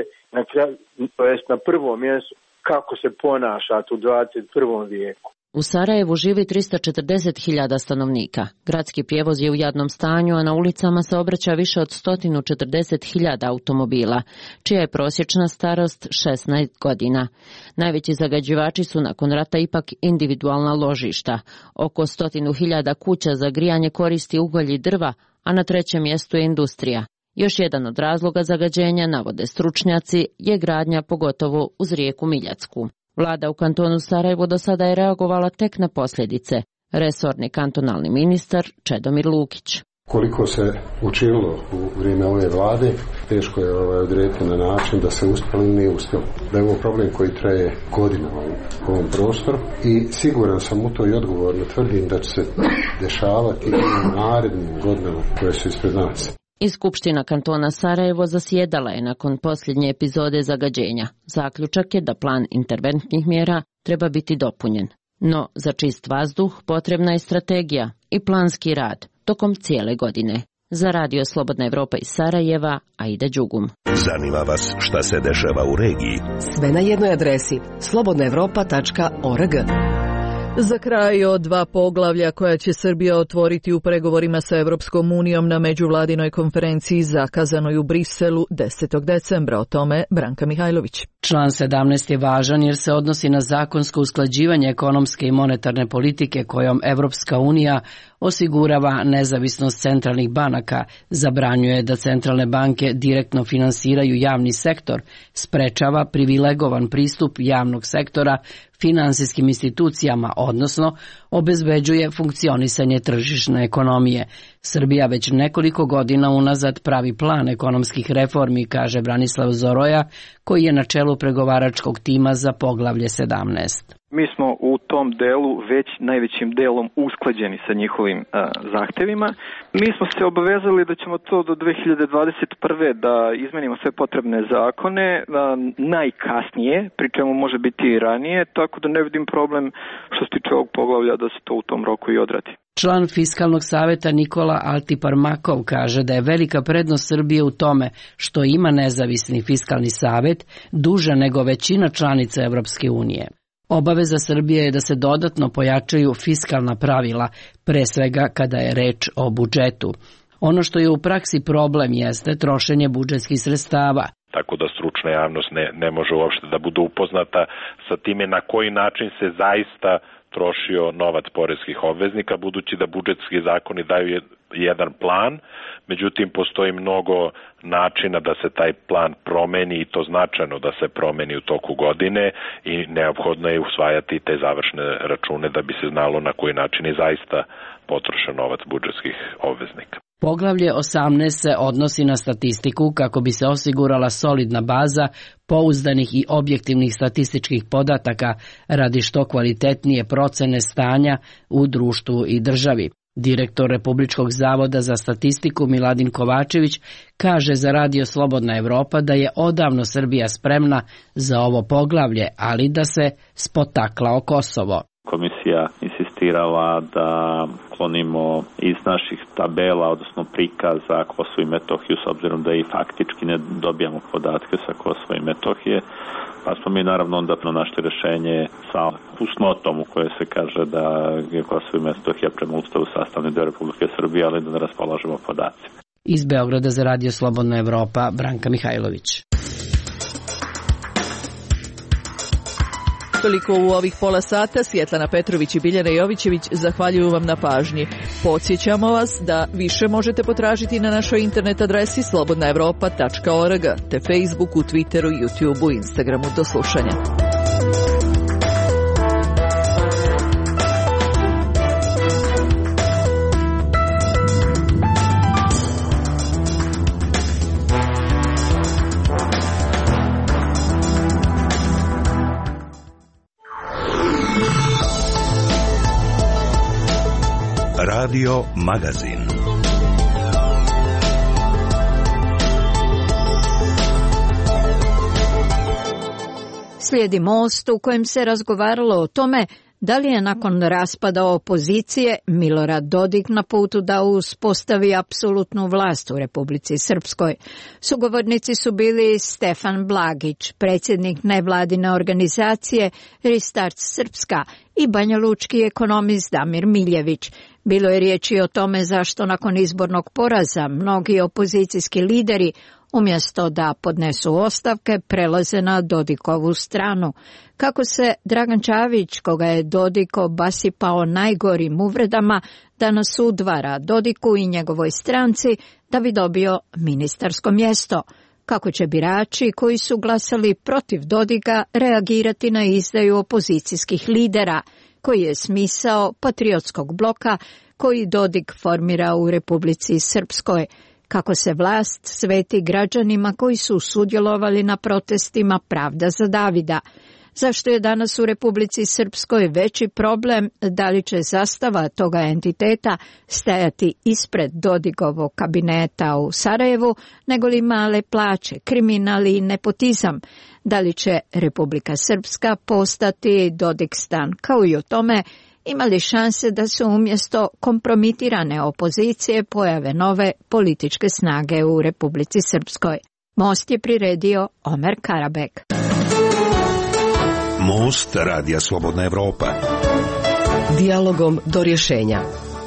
na prvom mjestu kako se ponašate u 21. vijeku. U Sarajevu živi 340.000 stanovnika. Gradski prijevoz je u jadnom stanju, a na ulicama se obraća više od 140.000 automobila, čija je prosječna starost 16 godina. Najveći zagađivači su nakon rata ipak individualna ložišta. Oko 100.000 kuća za grijanje koristi ugalj i drva, a na trećem mjestu je industrija. Još jedan od razloga zagađenja, navode stručnjaci, je gradnja pogotovo uz rijeku Miljacku. Vlada u kantonu Sarajevo do sada je reagovala tek na posljedice. Resorni kantonalni ministar Čedomir Lukić. Koliko se učinilo u vrijeme ove vlade, teško je odrediti na način da se uspjelo ili nije uspjelo. Da je ovo problem koji traje godinama u ovom prostoru i siguran sam u to i odgovorno tvrdim da će se dešavati i u narednim godinama koje su ispred nas. I Skupština kantona Sarajevo zasjedala je nakon posljednje epizode zagađenja. Zaključak je da plan interventnih mjera treba biti dopunjen. No, za čist vazduh potrebna je strategija i planski rad tokom cijele godine. Za Radio Slobodna Evropa iz Sarajeva, Aida Đugum. Zanima vas šta se dešava u regiji? Sve na jednoj adresi slobodnaevropa.org. Za kraj od 2 poglavlja koja će Srbija otvoriti u pregovorima sa Evropskom unijom na međuvladinoj konferenciji zakazanoj u Briselu 10. decembra. O tome Branka Mihajlović. Član 17 je važan jer se odnosi na zakonsko usklađivanje ekonomske i monetarne politike kojom Evropska unija osigurava nezavisnost centralnih banaka, zabranjuje da centralne banke direktno finansiraju javni sektor, sprečava privilegovan pristup javnog sektora finansijskim institucijama, odnosno obezbeđuje funkcionisanje tržišne ekonomije. Srbija već nekoliko godina unazad pravi plan ekonomskih reformi, kaže Branislav Zoroja, koji je na čelu pregovaračkog tima za poglavlje 17. Mi smo u tom delu već najvećim delom usklađeni sa njihovim zahtevima. Mi smo se obavezali da ćemo to do 2021. da izmenimo sve potrebne zakone, najkasnije, pri čemu može biti i ranije, tako da ne vidim problem što se tiče ovog poglavlja da se to u tom roku i odradi. Član Fiskalnog saveta Nikola Altiparmakov kaže da je velika prednost Srbije u tome što ima nezavisni fiskalni savet duže nego većina članica Evropske unije. Obaveza Srbije je da se dodatno pojačaju fiskalna pravila, pre svega kada je reč o budžetu. Ono što je u praksi problem jeste trošenje budžetskih sredstava. Tako da stručna javnost ne može uopšte da bude upoznata sa time na koji način se zaista trošio novac poreskih obveznika, budući da budžetski zakoni daju jedan plan, međutim postoji mnogo načina da se taj plan promeni i to značajno da se promeni u toku godine i neophodno je usvajati te završne račune da bi se znalo na koji način je zaista potrošen novac budžetskih obveznika. Poglavlje 18 se odnosi na statistiku kako bi se osigurala solidna baza pouzdanih i objektivnih statističkih podataka radi što kvalitetnije procene stanja u društvu i državi. Direktor Republičkog zavoda za statistiku Miladin Kovačević kaže za Radio Slobodna Evropa da je odavno Srbija spremna za ovo poglavlje, ali da se spotakla o Kosovo. Komisija insistirala da klonimo iz naših tabela, odnosno prikaza Kosovo i Metohiju, s obzirom da i faktički ne dobijamo podatke sa Kosova i Metohije, pa smo mi naravno onda našli rješenje sa fusnotom u kojoj se kaže da je Kosovo i Metohija prema Ustavu sastavni deo Republike Srbije, ali da ne raspolažemo podacima. Iz Beograda za Radio Slobodna Evropa, Branka Mihajlović. Toliko u ovih pola sata. Svjetlana Petrović i Biljana Jovićević zahvaljuju vam na pažnji. Podsjećamo vas da više možete potražiti na našoj internet adresi slobodnaevropa.org te Facebooku, Twitteru, YouTubeu, Instagramu. Do slušanja. Radio Magazin. Slijedi Most u kojem se razgovaralo o tome da li je nakon raspada opozicije Milorad Dodik na putu da uspostavi apsolutnu vlast u Republici Srpskoj. Sugovornici su bili Stefan Blagić, predsjednik nevladine organizacije Restart Srpska, i banjalučki ekonomist Damir Miljević. Bilo je riječi o tome zašto nakon izbornog poraza mnogi opozicijski lideri umjesto da podnesu ostavke, prelaze na Dodikovu stranu. Kako se Dragan Čavić, koga je Dodik obasipao najgorim uvredama, danas udvara Dodiku i njegovoj stranci da bi dobio ministarsko mjesto. Kako će birači koji su glasali protiv Dodika reagirati na izdaju opozicijskih lidera, koji je smisao patriotskog bloka koji Dodik formira u Republici Srpskoj. Kako se vlast sveti građanima koji su sudjelovali na protestima Pravda za Davida. Zašto je danas u Republici Srpskoj veći problem da li će zastava toga entiteta stajati ispred Dodikovog kabineta u Sarajevu, nego li male plaće, kriminal i nepotizam? Da li će Republika Srpska postati Dodikstan, kao i o tome ima li šanse da se umjesto kompromitirane opozicije pojave nove političke snage u Republici Srpskoj? Most je priredio Omer Karabek. Most Radija Slobodna Evropa. Dijalogom do rješenja.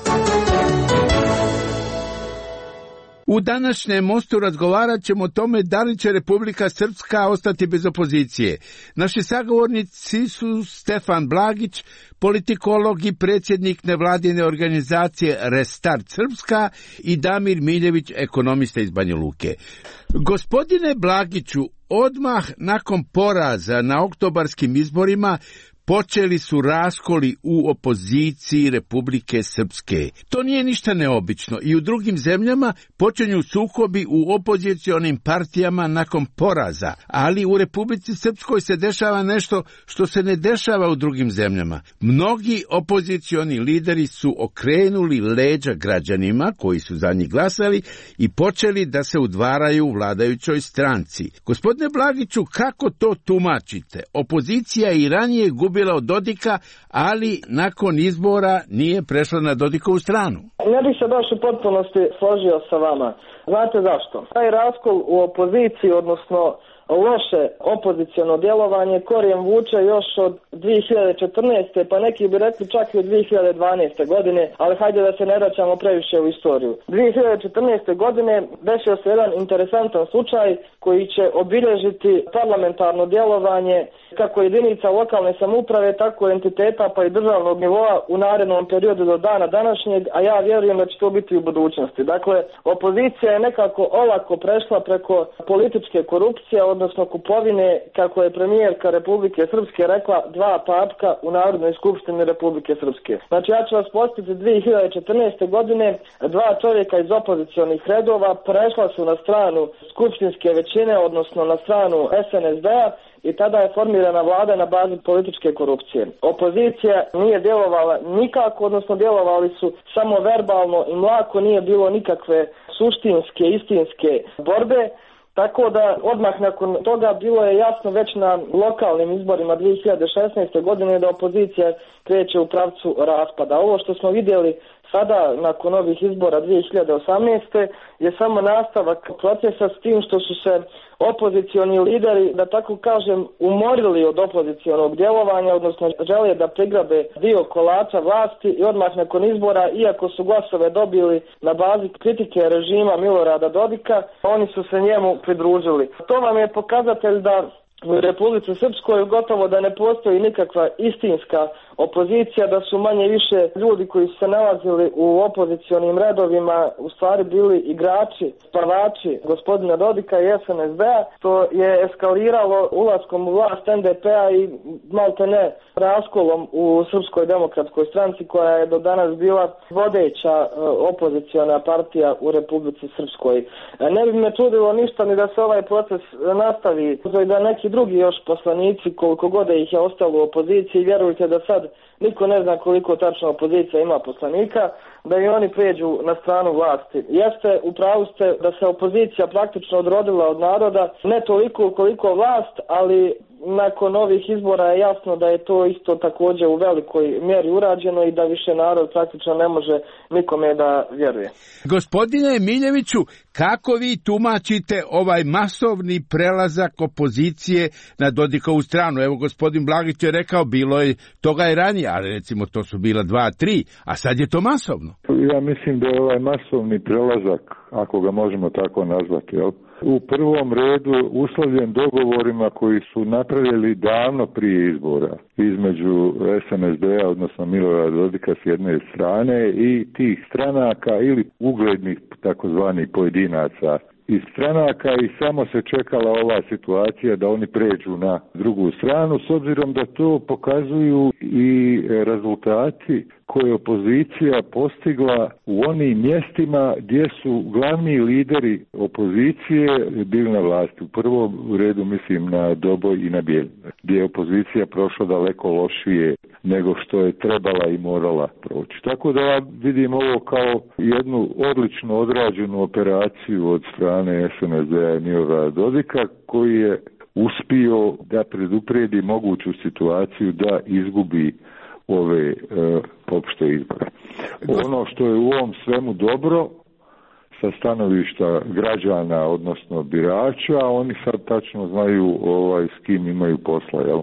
U današnjem Mostu razgovarat ćemo o tome da li će Republika Srpska ostati bez opozicije. Naši sagovornici su Stefan Blagić, politikolog i predsjednik nevladine organizacije Restart Srpska, i Damir Miljević, ekonomista iz Banja Luke. Gospodine Blagiću, odmah nakon poraza na oktobarskim izborima počeli su raskoli u opoziciji Republike Srpske. To nije ništa neobično i u drugim zemljama počinju sukobi u opozicionim partijama nakon poraza, ali u Republici Srpskoj se dešava nešto što se ne dešava u drugim zemljama. Mnogi opozicioni lideri su okrenuli leđa građanima koji su za njih glasali i počeli da se udvaraju u vladajućoj stranci. Gospodine Blagiću, kako to tumačite? Opozicija i ranije gubila od Dodika, ali nakon izbora nije prešla na Dodikovu stranu. Ne bih se baš u potpunosti složio sa vama. Znate zašto? Taj raskol u opoziciji, odnosno loše opoziciono djelovanje, korijen vuče još od 2014. pa neki bi rekli čak i od 2012. godine, ali hajde da se ne vraćamo previše u istoriju. 2014. godine desio se jedan interesantan slučaj koji će obilježiti parlamentarno djelovanje kako jedinica lokalne samouprave, tako entiteta pa i državnog nivoa u narednom periodu do dana današnjeg, a ja vjerujem da će to biti u budućnosti. Dakle, opozicija je nekako olako prešla preko političke korupcije, odnosno kupovine, kako je premijerka Republike Srpske rekla, 2 papka u Narodnoj skupštini Republike Srpske. Znači, ja ću vas podsjetiti, 2014. godine 2 čovjeka iz opozicionih redova prešla su na stranu skupštinske većine, odnosno na stranu SNSD-a, i tada je formirana vlada na bazi političke korupcije. Opozicija nije djelovala nikako, odnosno djelovali su samo verbalno i mlako, nije bilo nikakve suštinske, istinske borbe. Tako da odmah nakon toga bilo je jasno već na lokalnim izborima 2016. godine da opozicija kreće u pravcu raspada. Ovo što smo vidjeli sada nakon ovih izbora 2018. je samo nastavak procesa, s tim što su se opozicioni lideri, da tako kažem, umorili od opozicionog djelovanja, odnosno žele da prigrabe dio kolača vlasti i odmah nakon izbora, iako su glasove dobili na bazi kritike režima Milorada Dodika, oni su se njemu pridružili. To vam je pokazatelj da u Republici Srpskoj gotovo da ne postoji nikakva istinska opozicija, da su manje više ljudi koji su se nalazili u opozicionim redovima u stvari bili igrači, spavači gospodina Dodika i SNSD-a, što je eskaliralo ulaskom u vlast NDP-a i malte ne raskolom u Srpskoj demokratskoj stranci koja je do danas bila vodeća opoziciona partija u Republici Srpskoj. Ne bi me čudilo ništa ni da se ovaj proces nastavi i da neki drugi još poslanici, koliko god ih je ostalo u opoziciji, vjerujte da sad niko ne zna koliko tačno opozicija ima poslanika, da i oni pređu na stranu vlasti. Jeste, upravu ste da se opozicija praktično odrodila od naroda, ne toliko koliko vlast, ali nakon ovih izbora je jasno da je to isto također u velikoj mjeri urađeno i da više narod praktično ne može nikome da vjeruje. Gospodine Miljeviću, kako vi tumačite ovaj masovni prelazak opozicije na Dodikovu stranu? Evo, gospodin Blagić je rekao, bilo je toga i ranije, ali recimo to su bila 2-3, a sad je to masovno. Ja mislim da je ovaj masovni prelazak, ako ga možemo tako nazvati, u prvom redu uslovljen dogovorima koji su napravili davno prije izbora između SNSD-a, odnosno Milorada Dodika s jedne strane i tih stranaka ili uglednih takozvanih pojedinaca iz stranaka i samo se čekala ova situacija da oni pređu na drugu stranu, s obzirom da to pokazuju i rezultati koje opozicija postigla u onim mjestima gdje su glavni lideri opozicije bili na vlasti. U prvom redu mislim na Doboj i na Bijel, gdje je opozicija prošla daleko lošije nego što je trebala i morala proći. Tako da ja vidim ovo kao jednu odlično odrađenu operaciju od strane SNSD-a i Milorada Dodika, koji je uspio da preduprijedi moguću situaciju da izgubi ove opšte izbore. Ono što je u ovom svemu dobro sa stanovišta građana, odnosno birača, oni sad tačno znaju s kim imaju posla, jel?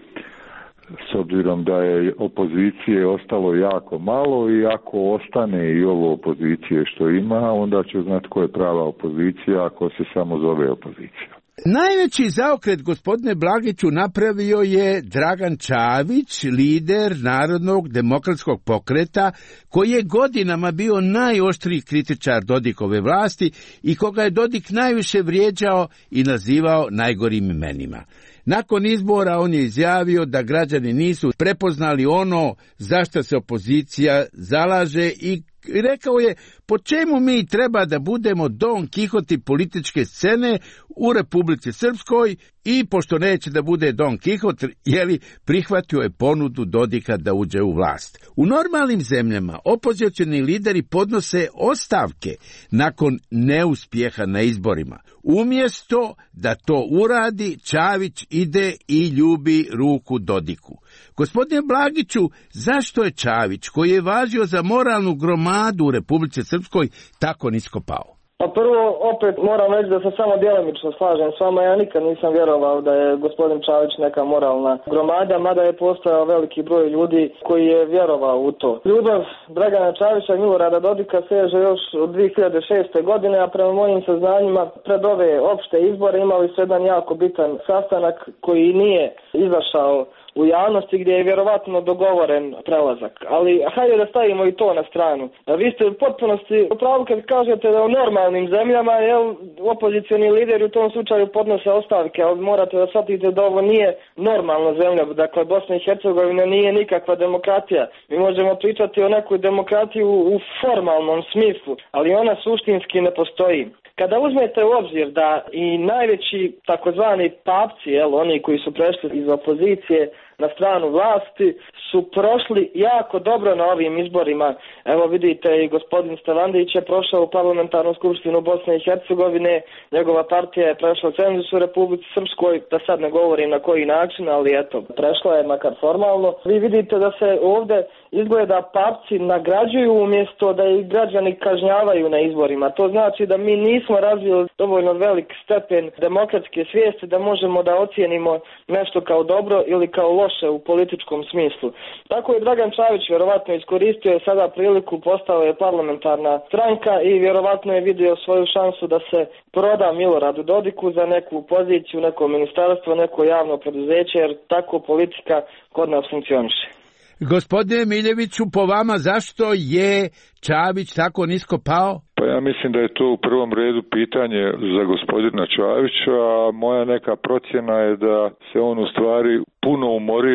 S obzirom da je opozicije ostalo jako malo i ako ostane i ovo opozicije što ima, onda će znati ko je prava opozicija ako se samo zove opozicija. Najveći zaokret, gospodine Blagiću, napravio je Dragan Čavić, lider Narodnog demokratskog pokreta, koji je godinama bio najoštriji kritičar Dodikove vlasti i koga je Dodik najviše vrijeđao i nazivao najgorim imenima. Nakon izbora on je izjavio da građani nisu prepoznali ono za što se opozicija zalaže i rekao je po čemu mi treba da budemo Don Kihoti političke scene u Republici Srpskoj i pošto neće da bude Don Kihot, prihvatio je ponudu Dodika da uđe u vlast. U normalnim zemljama opozicioni lideri podnose ostavke nakon neuspjeha na izborima. Umjesto da to uradi, Čavić ide i ljubi ruku Dodiku. Gospodine Blagiću, zašto je Čavić, koji je važio za moralnu gromadu u Republici Srpskoj, tako nisko pao? Pa prvo, opet moram reći da se samo djelomično slažem s vama. Ja nikad nisam vjerovao da je gospodin Čavić neka moralna gromada, mada je postojao veliki broj ljudi koji je vjerovao u to. Ljubav Dragana Čavića i Milorada Dodika seže još od 2006. godine, a prema mojim saznanjima pred ove opšte izbore imali su jedan jako bitan sastanak koji nije izašao u javnosti, gdje je vjerovatno dogovoren prelazak. Ali hajde da stavimo i to na stranu. Vi ste u potpunosti upravo kad kažete da u normalnim zemljama opozicioni lideri u tom slučaju podnose ostavke, ali morate da shvatite da ovo nije normalna zemlja. Dakle, Bosna i Hercegovina nije nikakva demokratija. Mi možemo pričati o nekoj demokratiji u formalnom smislu, ali ona suštinski ne postoji. Kada uzmete u obzir da i najveći takozvani papci, oni koji su prešli iz opozicije na stranu vlasti, su prošli jako dobro na ovim izborima. Evo vidite, i gospodin Stavandić je prošao u parlamentarnu skupštinu Bosne i Hercegovine, njegova partija je prešla cenzus u Republici Srpskoj, da sad ne govorim na koji način, ali eto, prešla je makar formalno. Vi vidite da se ovdje izgleda papci nagrađuju umjesto da ih građani kažnjavaju na izborima. To znači da mi nismo razvili dovoljno velik stepen demokratske svijesti da možemo da ocijenimo nešto kao dobro ili kao loše u političkom smislu. Tako je Dragan Čavić vjerovatno iskoristio sada priliku, postao je parlamentarna stranka i vjerovatno je vidio svoju šansu da se proda Miloradu Dodiku za neku poziciju, neko ministarstvo, neko javno preduzeće, jer tako politika kod nas funkcioniše. Gospodine Miljeviću, po vama zašto je Čavić tako nisko pao? Pa ja mislim da je to u prvom redu pitanje za gospodina Čavića, a moja neka procjena je da se on u stvari puno umorio od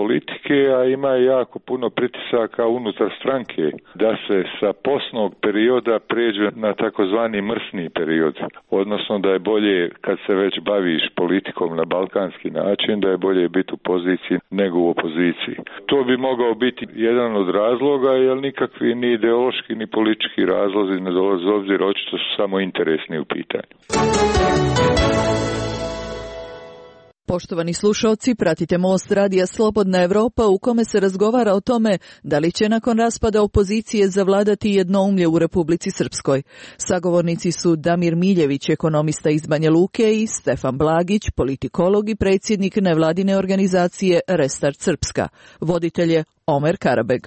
politike, a ima jako puno pritisaka unutar stranke da se sa posnog perioda pređe na takozvani mrsni period. Odnosno da je bolje, kad se već baviš politikom na balkanski način, da je bolje biti u poziciji nego u opoziciji. To bi mogao biti jedan od razloga, jer nikakvi ni ideološki ni politički razlozi ne dolaze u obzir, očito su samo interesni u pitanju. Poštovani slušalci, pratite Most radija Slobodna Evropa u kome se razgovara o tome da li će nakon raspada opozicije zavladati jednoumlje u Republici Srpskoj. Sagovornici su Damir Miljević, ekonomista iz Banja Luke, i Stefan Blagić, politikolog i predsjednik nevladine organizacije Restart Srpska. Voditelj je Omer Karabeg.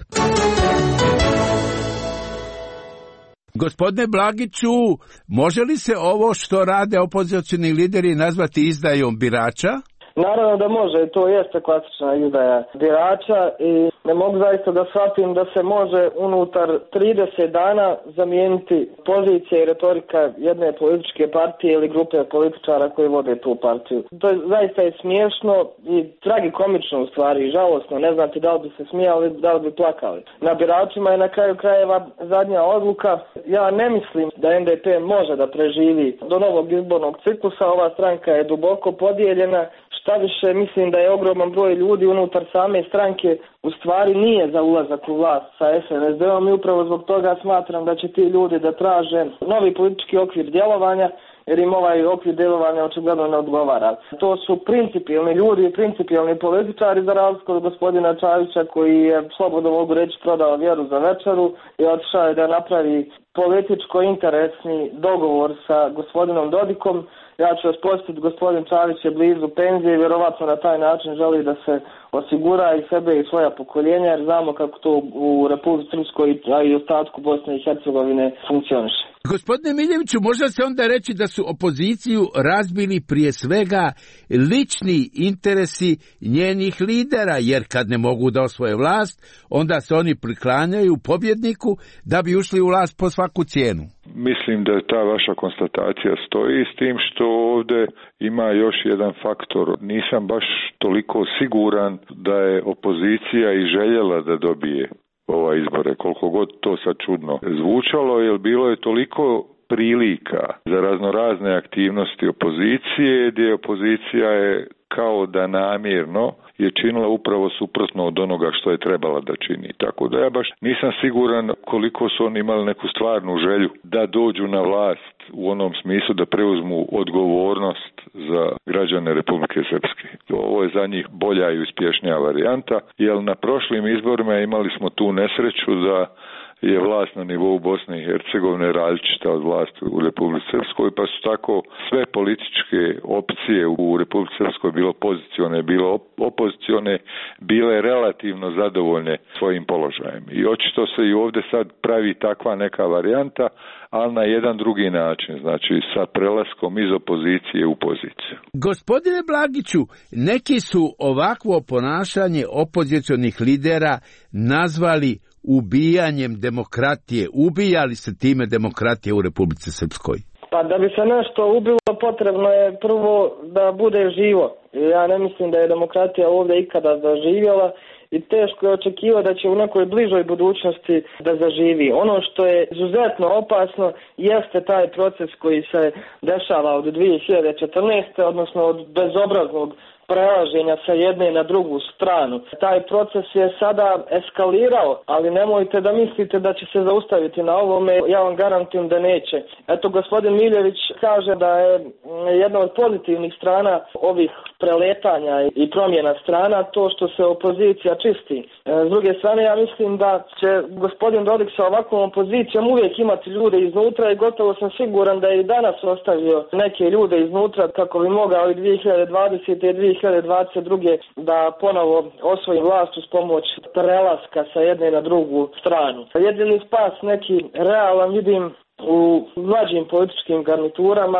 Gospodine Blagiću, može li se ovo što rade opozicioni lideri nazvati izdajom birača? Naravno da može, to jeste klasična izdaja birača i ne mogu zaista da shvatim da se može unutar 30 dana zamijeniti pozicija i retorika jedne političke partije ili grupe političara koji vode tu partiju. To je zaista je smiješno i tragikomično u stvari, žalosno, ne znate da li bi se smijali, da li bi plakali. Na biračima je na kraju krajeva zadnja odluka. Ja ne mislim da NDP može da preživi do novog izbornog ciklusa, ova stranka je duboko podijeljena. Šta više, mislim da je ogroman broj ljudi unutar same stranke u stvari nije za ulazak u vlast sa SNSD-om i upravo zbog toga smatram da će ti ljudi da traže novi politički okvir djelovanja, jer im ovaj okvir djelovanja očigledno ne odgovara. To su principijelni ljudi i principijelni političari za razliku od gospodina Čavića koji je, slobodno mogu reći, prodao vjeru za večeru i otišao je da napravi političko-interesni dogovor sa gospodinom Dodikom. Ja ću vas podsjetiti, gospodin Čavić je blizu penzije i vjerovatno na taj način želi da se osigura i sebe i svoja pokoljenja, jer znamo kako to u Republici Srpskoj, a i ostatku Bosne i Hercegovine funkcioniše. Gospodine Miljeviću, može se onda reći da su opoziciju razbili prije svega lični interesi njenih lidera, jer kad ne mogu da osvoje vlast, onda se oni priklanjaju pobjedniku da bi ušli u vlast po svaku cijenu. Mislim da ta vaša konstatacija stoji, s tim što ovdje ima još jedan faktor. Nisam baš toliko siguran da je opozicija i željela da dobije izbore, koliko god to sad čudno zvučalo, jer bilo je toliko prilika za raznorazne aktivnosti opozicije, gdje opozicija je kao da namjerno je činila upravo suprotno od onoga što je trebala da čini. Tako da ja baš nisam siguran koliko su oni imali neku stvarnu želju da dođu na vlast u onom smislu da preuzmu odgovornost za građane Republike Srpske. Ovo je za njih bolja i uspješnija varijanta, jer na prošlim izborima imali smo tu nesreću da je vlast na nivou Bosne i Hercegovine različita od vlasti u Republici Srpskoj, pa su tako sve političke opcije u Republici Srpskoj, bilo pozicione, bilo opozicione, bile relativno zadovoljne svojim položajem. I očito se i ovdje sad pravi takva neka varijanta, ali na jedan drugi način, znači sa prelaskom iz opozicije u poziciju. Gospodine Blagiću, neki su ovakvo ponašanje opozicionih lidera nazvali ubijanjem demokratije. Ubijali se time demokratije u Republici Srpskoj? Pa da bi se nešto ubilo, potrebno je prvo da bude živo. Ja ne mislim da je demokratija ovdje ikada zaživjela i teško je očekivati da će u nekoj bližoj budućnosti da zaživi. Ono što je izuzetno opasno jeste taj proces koji se dešava od 2014. odnosno od bezobraznog prelaženja sa jedne na drugu stranu. Taj proces je sada eskalirao, ali nemojte da mislite da će se zaustaviti na ovome, ja vam garantujem da neće. Eto, gospodin Miljević kaže da je jedna od pozitivnih strana ovih preletanja i promjena strana to što se opozicija čisti. S druge strane, ja mislim da će gospodin Dodik sa ovakvom opozicijom uvijek imati ljude iznutra i gotovo sam siguran da je i danas ostavio neke ljude iznutra kako bi mogao i 2020. i 2022. da ponovo osvoji vlast uz pomoć prelaska sa jedne na drugu stranu. Jedini spas neki realan vidim u mlađim političkim garniturama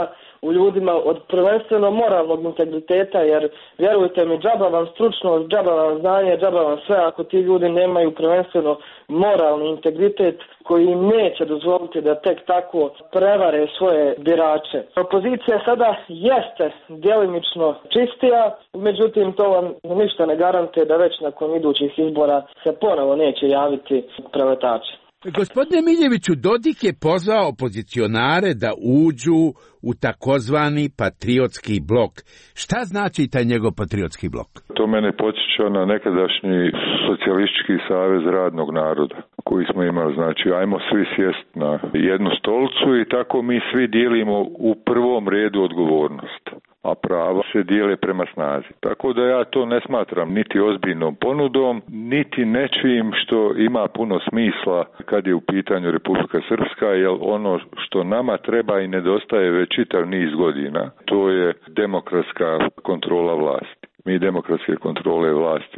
u ljudima od prvenstveno moralnog integriteta, jer vjerujte mi, džaba vam stručnost, džaba vam znanje, džaba vam sve ako ti ljudi nemaju prvenstveno moralni integritet koji im neće dozvoliti da tek tako prevare svoje birače. Opozicija sada jeste djelimično čistija, međutim to vam ništa ne garantuje da već nakon idućih izbora se ponovo neće javiti preletači. Gospodine Miljeviću, Dodik je pozvao opozicionare da uđu u takozvani patriotski blok. Šta znači taj njegov patriotski blok? To mene podsjeća na nekadašnji socijalistički savez radnog naroda koji smo imali. Znači, ajmo svi sjest na jednu stolicu i tako mi svi dijelimo u prvom redu odgovornost, a prava se dijele prema snazi. Tako da ja to ne smatram niti ozbiljnom ponudom, niti nečim što ima puno smisla kad je u pitanju Republika Srpska, jer ono što nama treba i nedostaje već čitav niz godina, to je demokratska kontrola vlasti. Mi demokratske kontrole vlasti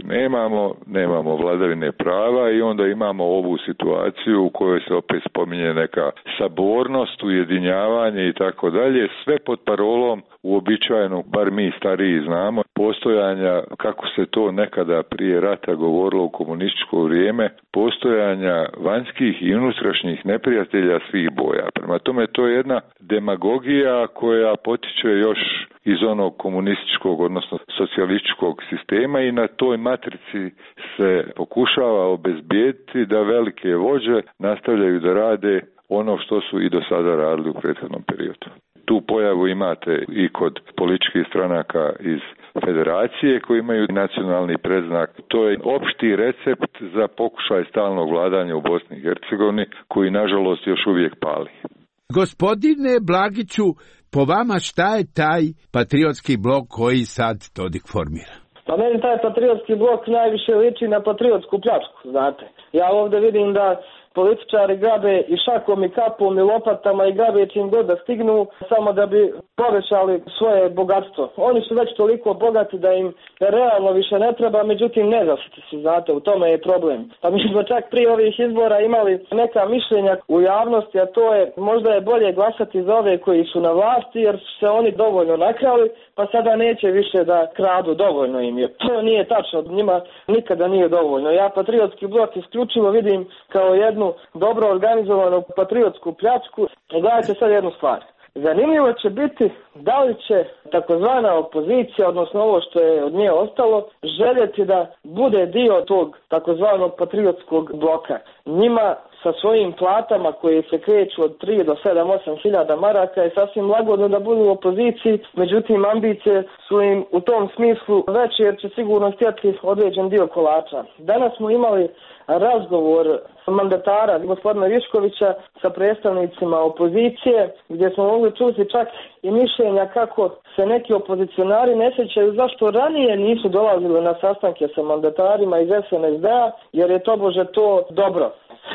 nemamo vladavine prava i onda imamo ovu situaciju u kojoj se opet spominje neka sabornost, ujedinjavanje i tako dalje, sve pod parolom uobičajenog, bar mi stariji znamo, postojanja, kako se to nekada prije rata govorilo u komunističko vrijeme, postojanja vanjskih i unutrašnjih neprijatelja svih boja. Prema tome to je jedna demagogija koja potiče još iz onog komunističkog, odnosno socijalističkog sistema i na toj matrici se pokušava obezbijediti da velike vođe nastavljaju da rade ono što su i do sada radili u prethodnom periodu. Tu pojavu imate i kod političkih stranaka iz federacije koji imaju nacionalni predznak. To je opšti recept za pokušaj stalnog vladanja u Bosni i Hercegovini koji nažalost još uvijek pali. Gospodine Blagiću, po vama šta je taj patriotski blok koji sad Dodik formira? Pa meni taj patriotski blok najviše liči na patriotsku pljačku, znate. Ja ovdje vidim da političari grabe i šakom i kapom i lopatama i grabe čim god da stignu samo da bi povećali svoje bogatstvo. Oni su već toliko bogati da im realno više ne treba, međutim nezasiti su, znate, u tome je problem. Pa mi smo čak prije ovih izbora imali neka mišljenja u javnosti, a to je možda je bolje glasati za ove koji su na vlasti jer su se oni dovoljno nakrali, pa sada neće više da kradu, dovoljno im je. To nije tačno, njima nikada nije dovoljno. Ja patriotski blok isključivo vidim kao jednu dobro organizovanu patriotsku pljačku. Gledajte sad jednu stvar. Zanimljivo će biti da li će takozvana opozicija, odnosno ovo što je od nje ostalo, željeti da bude dio tog takozvanog patriotskog bloka. Njima sa svojim platama koje se kreću od 3 do 7-8 hiljada maraka je sasvim lagodno da budu u opoziciji, međutim ambicije su im u tom smislu veće jer će sigurno htjeti određen dio kolača. Danas smo imali razgovor mandatara gospodina Viškovića sa predstavnicima opozicije gdje smo mogli čuti čak i mišljenja kako se neki opozicionari ne sjećaju zašto ranije nisu dolazili na sastanke sa mandatarima iz SNSD-a jer je tobože to dobro.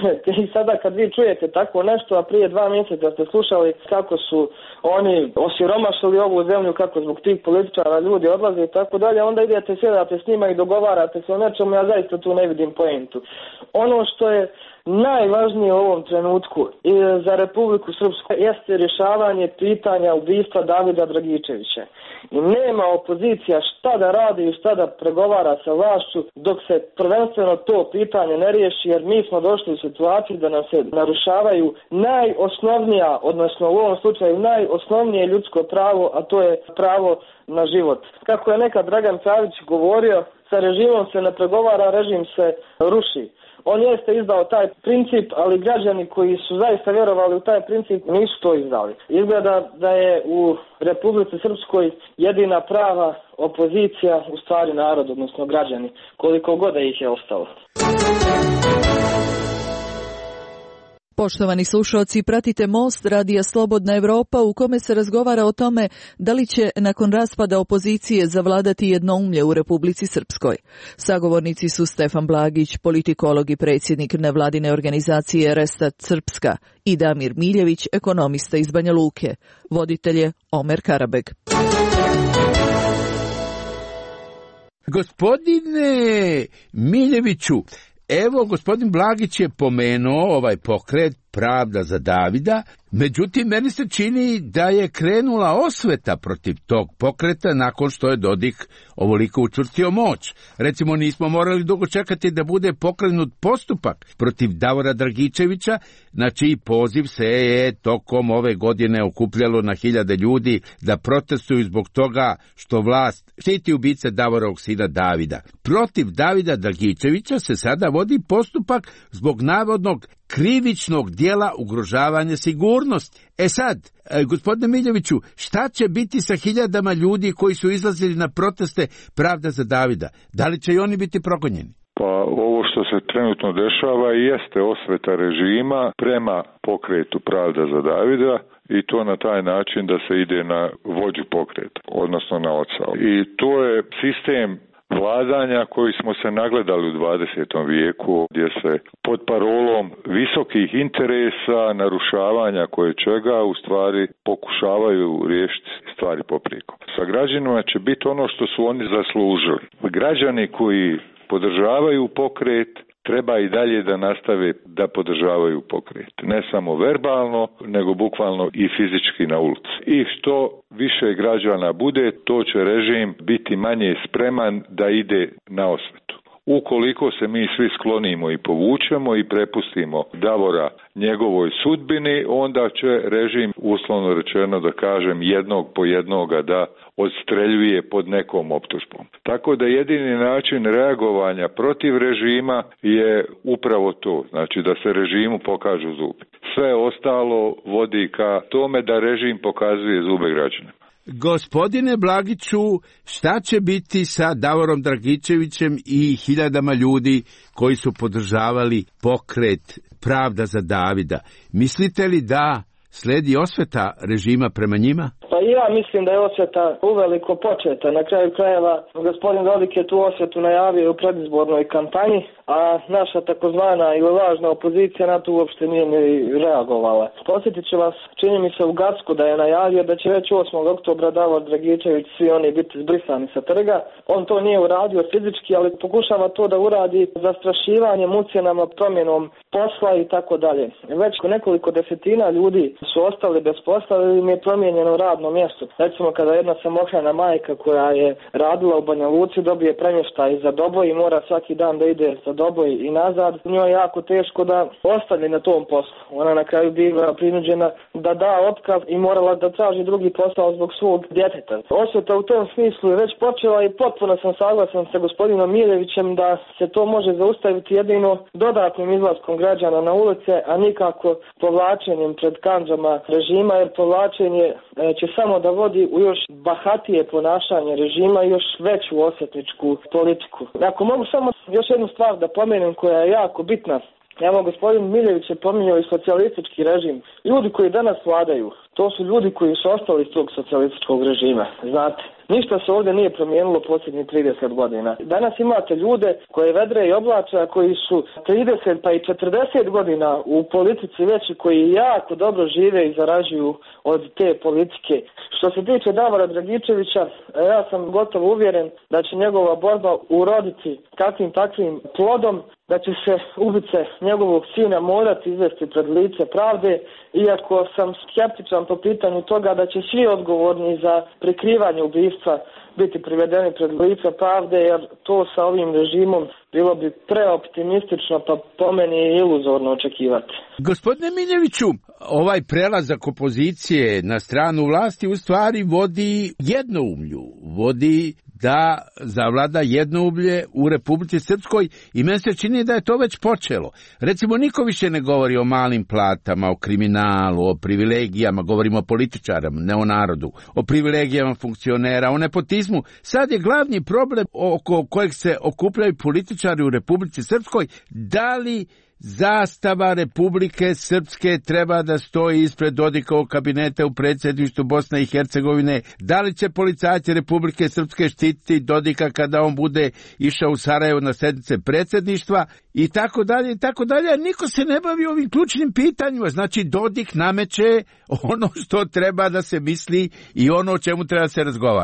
I sada kad vi čujete tako nešto, a prije 2 mjeseca ste slušali kako su oni osiromašili ovu zemlju, kako zbog tih političara ljudi odlaze i tako dalje, onda idete, sjedate s njima i dogovarate se o nečemu, ja zaista tu ne vidim poentu. Ono što je najvažnije u ovom trenutku i za Republiku Srpsku jeste rješavanje pitanja ubistva Davida Dragičevića. I nema opozicija šta da radi i šta da pregovara sa vlašću dok se prvenstveno to pitanje ne riješi, jer mi smo došli u situaciju da nam se narušavaju najosnovnija, odnosno u ovom slučaju najosnovnije ljudsko pravo, a to je pravo na život. Kako je nekad Dragan Čavić govorio, sa režimom se ne pregovara, režim se ruši. On jeste izdao taj princip, ali građani koji su zaista vjerovali u taj princip nisu to izdali. Izgleda da je u Republici Srpskoj jedina prava opozicija u stvari narod, odnosno građani, koliko god da ih je ostalo. Poštovani slušalci, pratite Most Radija Slobodna Evropa u kome se razgovara o tome da li će nakon raspada opozicije zavladati jednoumlje u Republici Srpskoj. Sagovornici su Stefan Blagić, politikolog i predsjednik nevladine organizacije Restat Srpska, i Damir Miljević, ekonomista iz Banja Luke. Voditelj je Omer Karabeg. Gospodine Miljeviću, evo, gospodin Blagić je pomenuo ovaj pokret Pravda za Davida, međutim meni se čini da je krenula osveta protiv tog pokreta nakon što je Dodik ovoliko učvrstio moć. Recimo, nismo morali dugo čekati da bude pokrenut postupak protiv Davora Dragičevića, na čiji poziv se je tokom ove godine okupljalo na hiljade ljudi da protestuju zbog toga što vlast štiti ubice Davorovog sina Davida. Protiv Davida Dragičevića se sada vodi postupak zbog navodnog krivičnog dijela ugrožavanja sigurnosti. Sad, gospodine Miljeviću, šta će biti sa hiljadama ljudi koji su izlazili na proteste Pravda za Davida? Da li će i oni biti progonjeni? Pa ovo što se trenutno dešava jeste osveta režima prema pokretu Pravda za Davida i to na taj način da se ide na vođu pokreta, odnosno na oca. I to je sistem vladanja koji smo se nagledali u 20. vijeku, gdje se pod parolom visokih interesa, narušavanja koječega u stvari pokušavaju riješiti stvari poprijeko. Sa građanima će biti ono što su oni zaslužili. Građani koji podržavaju pokret treba i dalje da nastave da podržavaju pokret. Ne samo verbalno, nego bukvalno i fizički na ulici. I što više građana bude, to će režim biti manje spreman da ide na osvetu. Ukoliko se mi svi sklonimo i povučemo i prepustimo Davora njegovoj sudbini, onda će režim, uslovno rečeno da kažem, jednog po jednoga da odstreljuje pod nekom optužbom. Tako da jedini način reagovanja protiv režima je upravo to, znači da se režimu pokažu zubi. Sve ostalo vodi ka tome da režim pokazuje zube građana. Gospodine Blagiću, šta će biti sa Davorom Dragičevićem i hiljadama ljudi koji su podržavali pokret Pravda za Davida? Mislite li da sledi osveta režima prema njima? Pa ja mislim da je osveta uveliko početa. Na kraju krajeva gospodin Dodik je tu osvetu najavio u predizbornoj kampanji, a naša takozvana ili lažna opozicija na to uopšte nije ni reagovala. Posjetit ću vas, čini mi se u Gacku da je najavio da će već 8. oktobra Davor Dragičević svi oni biti zbrisani sa trga. On to nije uradio fizički, ali pokušava to da uradi zastrašivanjem, ucjenama, promjenom posla i tako dalje. Već nekoliko desetina ljudi su ostali bez posla ili im je promijenjeno radno mjesto. Recimo kada jedna samohrana majka koja je radila u Banja Luci dobije premještaj za Doboj i mora svaki dan da ide za Doboj i nazad, njoj je jako teško da ostane na tom poslu. Ona na kraju bila prinuđena da da otkaz i morala da traži drugi posao zbog svog djeteta. Osveta u tom smislu je već počela i potpuno sam saglasan sa gospodinom Miljevićem da se to može zaustaviti jedino dodatnim izlaskom građana na ulice, a nikako povlačenjem pred kandžama režima, jer povlačenje će samo da vodi u još bahatije ponašanje režima i još veću osvetničku politiku. Ako mogu samo još jednu stvar da pomenem koja je jako bitna. Evo, gospodin Miljević je pominjao i socijalistički režim. Ljudi koji danas vladaju, to su ljudi koji su ostali iz tog socijalističkog režima, znate. Ništa se ovdje nije promijenilo posljednjih 30 godina. Danas imate ljude koje vedre i oblače, koji su 30 pa i 40 godina u politici već i koji jako dobro žive i zarađuju od te politike. Što se tiče Davora Dragičevića, ja sam gotovo uvjeren da će njegova borba uroditi kakvim takvim plodom, da će se ubice njegovog sina morati izvesti pred lice pravde, iako sam skeptičan po pitanju toga da će svi odgovorni za prikrivanje ubistva biti privedeni pred lice pravde, jer to sa ovim režimom bilo bi preoptimistično, pa po meni je iluzorno očekivati. Gospodine Miljeviću, ovaj prelazak opozicije na stranu vlasti u stvari vodi jednoumlju, vodi da zavlada jednoumlje u Republici Srpskoj i meni se čini da je to već počelo. Recimo, niko više ne govori o malim platama, o kriminalu, o privilegijama, govorimo o političarima, ne o narodu, o privilegijama funkcionera, o nepotizmu. Sad je glavni problem oko kojeg se okupljaju političari u Republici Srpskoj, da li zastava Republike Srpske treba da stoji ispred Dodikovog kabineta u predsjedništvu Bosne i Hercegovine, da li će policajci Republike Srpske štititi Dodika kada on bude išao u Sarajevo na sednice predsjedništva i tako dalje i tako dalje, a niko se ne bavi ovim ključnim pitanjima. Znači, Dodik nameće ono što treba da se misli i ono o čemu treba da se razgovara.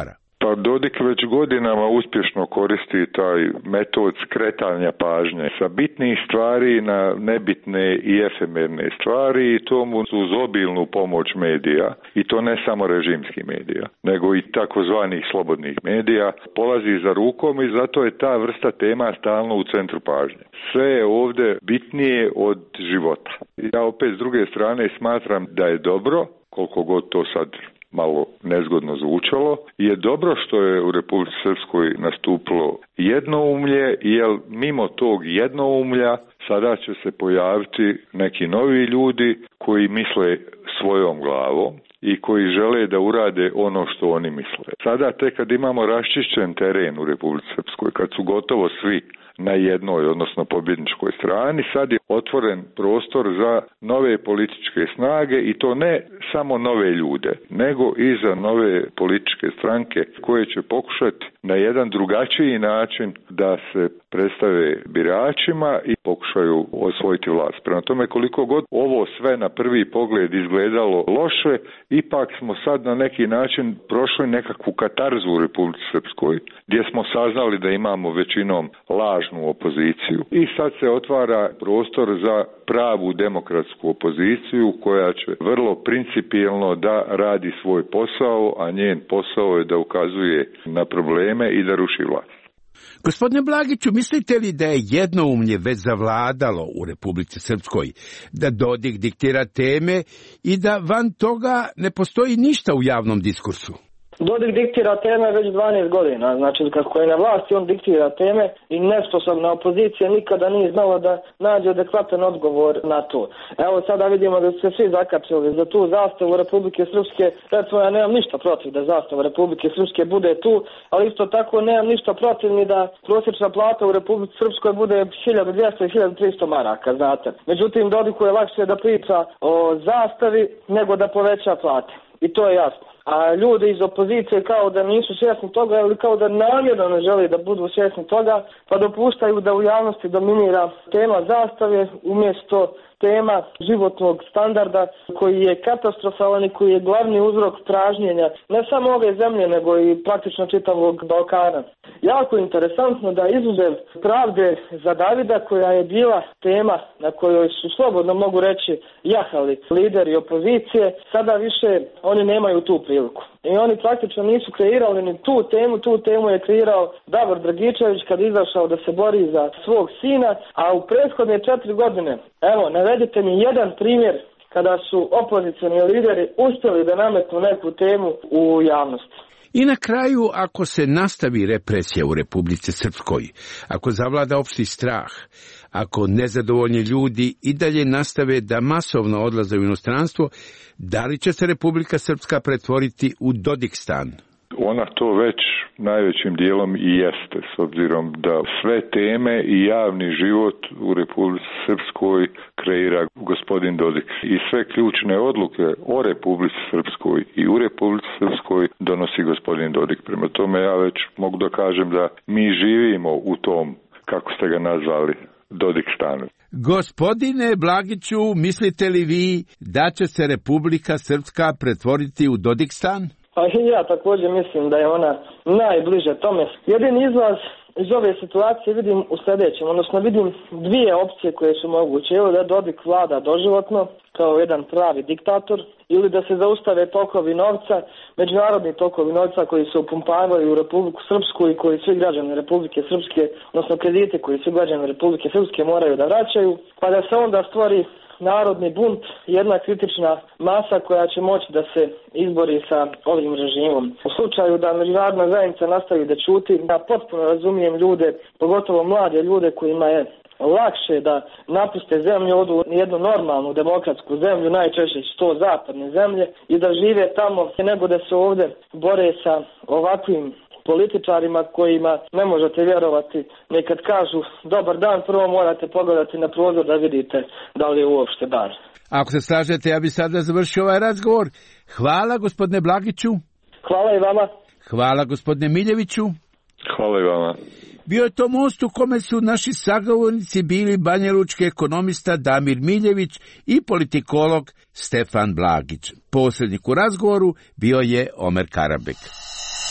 Pa Dodik već godinama uspješno koristi taj metod skretanja pažnje sa bitnih stvari na nebitne i efemerne stvari, i to mu uz obilnu pomoć medija, i to ne samo režimskih medija, nego i takozvanih slobodnih medija, polazi za rukom i zato je ta vrsta tema stalno u centru pažnje. Sve je ovdje bitnije od života. Ja opet s druge strane smatram da je dobro, koliko god to sad malo nezgodno zvučalo, je dobro što je u Republici Srpskoj nastupilo jednoumlje, jer mimo tog jednoumlja sada će se pojaviti neki novi ljudi koji misle svojom glavom i koji žele da urade ono što oni misle. Sada tek kad imamo raščišćen teren u Republici Srpskoj, kad su gotovo svi na jednoj, odnosno pobjedničkoj strani, sad je otvoren prostor za nove političke snage, i to ne samo nove ljude, nego i za nove političke stranke koje će pokušati na jedan drugačiji način da se predstave biračima i pokušaju osvojiti vlast. Prema tome, koliko god ovo sve na prvi pogled izgledalo loše, ipak smo sad na neki način prošli nekakvu katarzu u Republici Srpskoj, gdje smo saznali da imamo većinom lažnu opoziciju, i sad se otvara prostor za pravu demokratsku opoziciju koja će vrlo principijelno da radi svoj posao, a njen posao je da ukazuje na probleme i da ruši vlast. Gospodine Blagiću, mislite li da je jednoumlje već zavladalo u Republici Srpskoj, da Dodik diktira teme i da van toga ne postoji ništa u javnom diskursu? Dodik diktira teme već 12 godina, znači kako je na vlasti on diktira teme i nesposobna opozicija nikada nije znala da nađe adekvatan odgovor na to. Evo sada vidimo da su se svi zakačili za tu zastavu Republike Srpske, recimo ja nemam ništa protiv da zastava Republike Srpske bude tu, ali isto tako nemam ništa protiv ni da prosječna plata u Republici Srpskoj bude 1200 i 1300 maraka, znate. Međutim, Dodiku je lakše da priča o zastavi nego da poveća plate. I to je jasno. A ljudi iz opozicije kao da nisu svjesni toga ili kao da namjerno ne žele da budu svjesni toga, pa dopuštaju da u javnosti dominira tema zastave umjesto tema životnog standarda koji je katastrofalan i koji je glavni uzrok pražnjenja ne samo ove zemlje nego i praktično čitavog Balkana. Jako interesantno da izuzev pravde za Davida koja je bila tema na kojoj su slobodno mogu reći jahali lideri opozicije, sada više oni nemaju tu priliku. I oni praktično nisu kreirali ni tu temu je kreirao Davor Dragičević kad je izašao da se bori za svog sina, a u prethodne 4 godine, evo, navedite mi jedan primjer kada su opozicioni lideri uspjeli da nametnu neku temu u javnosti. I na kraju, ako se nastavi represija u Republici Srpskoj, ako zavlada opšti strah, ako nezadovoljni ljudi i dalje nastave da masovno odlaze u inostranstvo, da li će se Republika Srpska pretvoriti u Dodikstan? Ona to već najvećim dijelom i jeste, s obzirom da sve teme i javni život u Republici Srpskoj kreira gospodin Dodik. I sve ključne odluke o Republici Srpskoj i u Republici Srpskoj donosi gospodin Dodik. Prema tome ja već mogu da kažem da mi živimo u tom, kako ste ga nazvali, Dodikstanu. Gospodine Blagiću, mislite li vi da će se Republika Srpska pretvoriti u Dodikstan? Pa ja također mislim da je ona najbliže tome. Jedini izlaz iz ove situacije vidim u sljedećem, odnosno vidim dvije opcije koje su moguće. Ili da Dodik vlada doživotno kao jedan pravi diktator, ili da se zaustave tokovi novca, međunarodni tokovi novca koji se upumpavaju u Republiku Srpsku i koji svi građani Republike Srpske, odnosno kredite koji svi građani Republike Srpske moraju da vraćaju, pa da se onda stvori narodni bunt, jedna kritična masa koja će moći da se izbori sa ovim režimom. U slučaju da međunarodna zajednica nastavi da ćuti, ja potpuno razumijem ljude, pogotovo mlade ljude kojima je lakše da napuste zemlju, odu u jednu normalnu demokratsku zemlju, najčešće su to zapadne zemlje, i da žive tamo nego da se ovdje bore sa ovakvim političarima kojima ne možete vjerovati. Nekad kažu dobar dan, prvo morate pogledati na prozor da vidite da li je uopšte dan. Ako se slažete, ja bih sada završio ovaj razgovor. Hvala gospodine Blagiću. Hvala i vama. Hvala gospodine Miljeviću. Hvala i vama. Bio je to most u kome su naši sagovornici bili banjalučki ekonomista Damir Miljević i politikolog Stefan Blagić. Posrednik u razgovoru bio je Omer Karabek.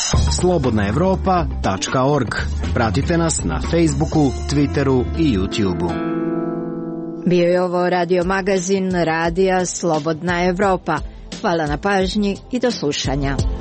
slobodnaevropa.org. Pratite nas na Facebooku, Twitteru i YouTubeu. Bio je ovo radio magazin Radija Slobodna Evropa. Hvala na pažnji i do slušanja.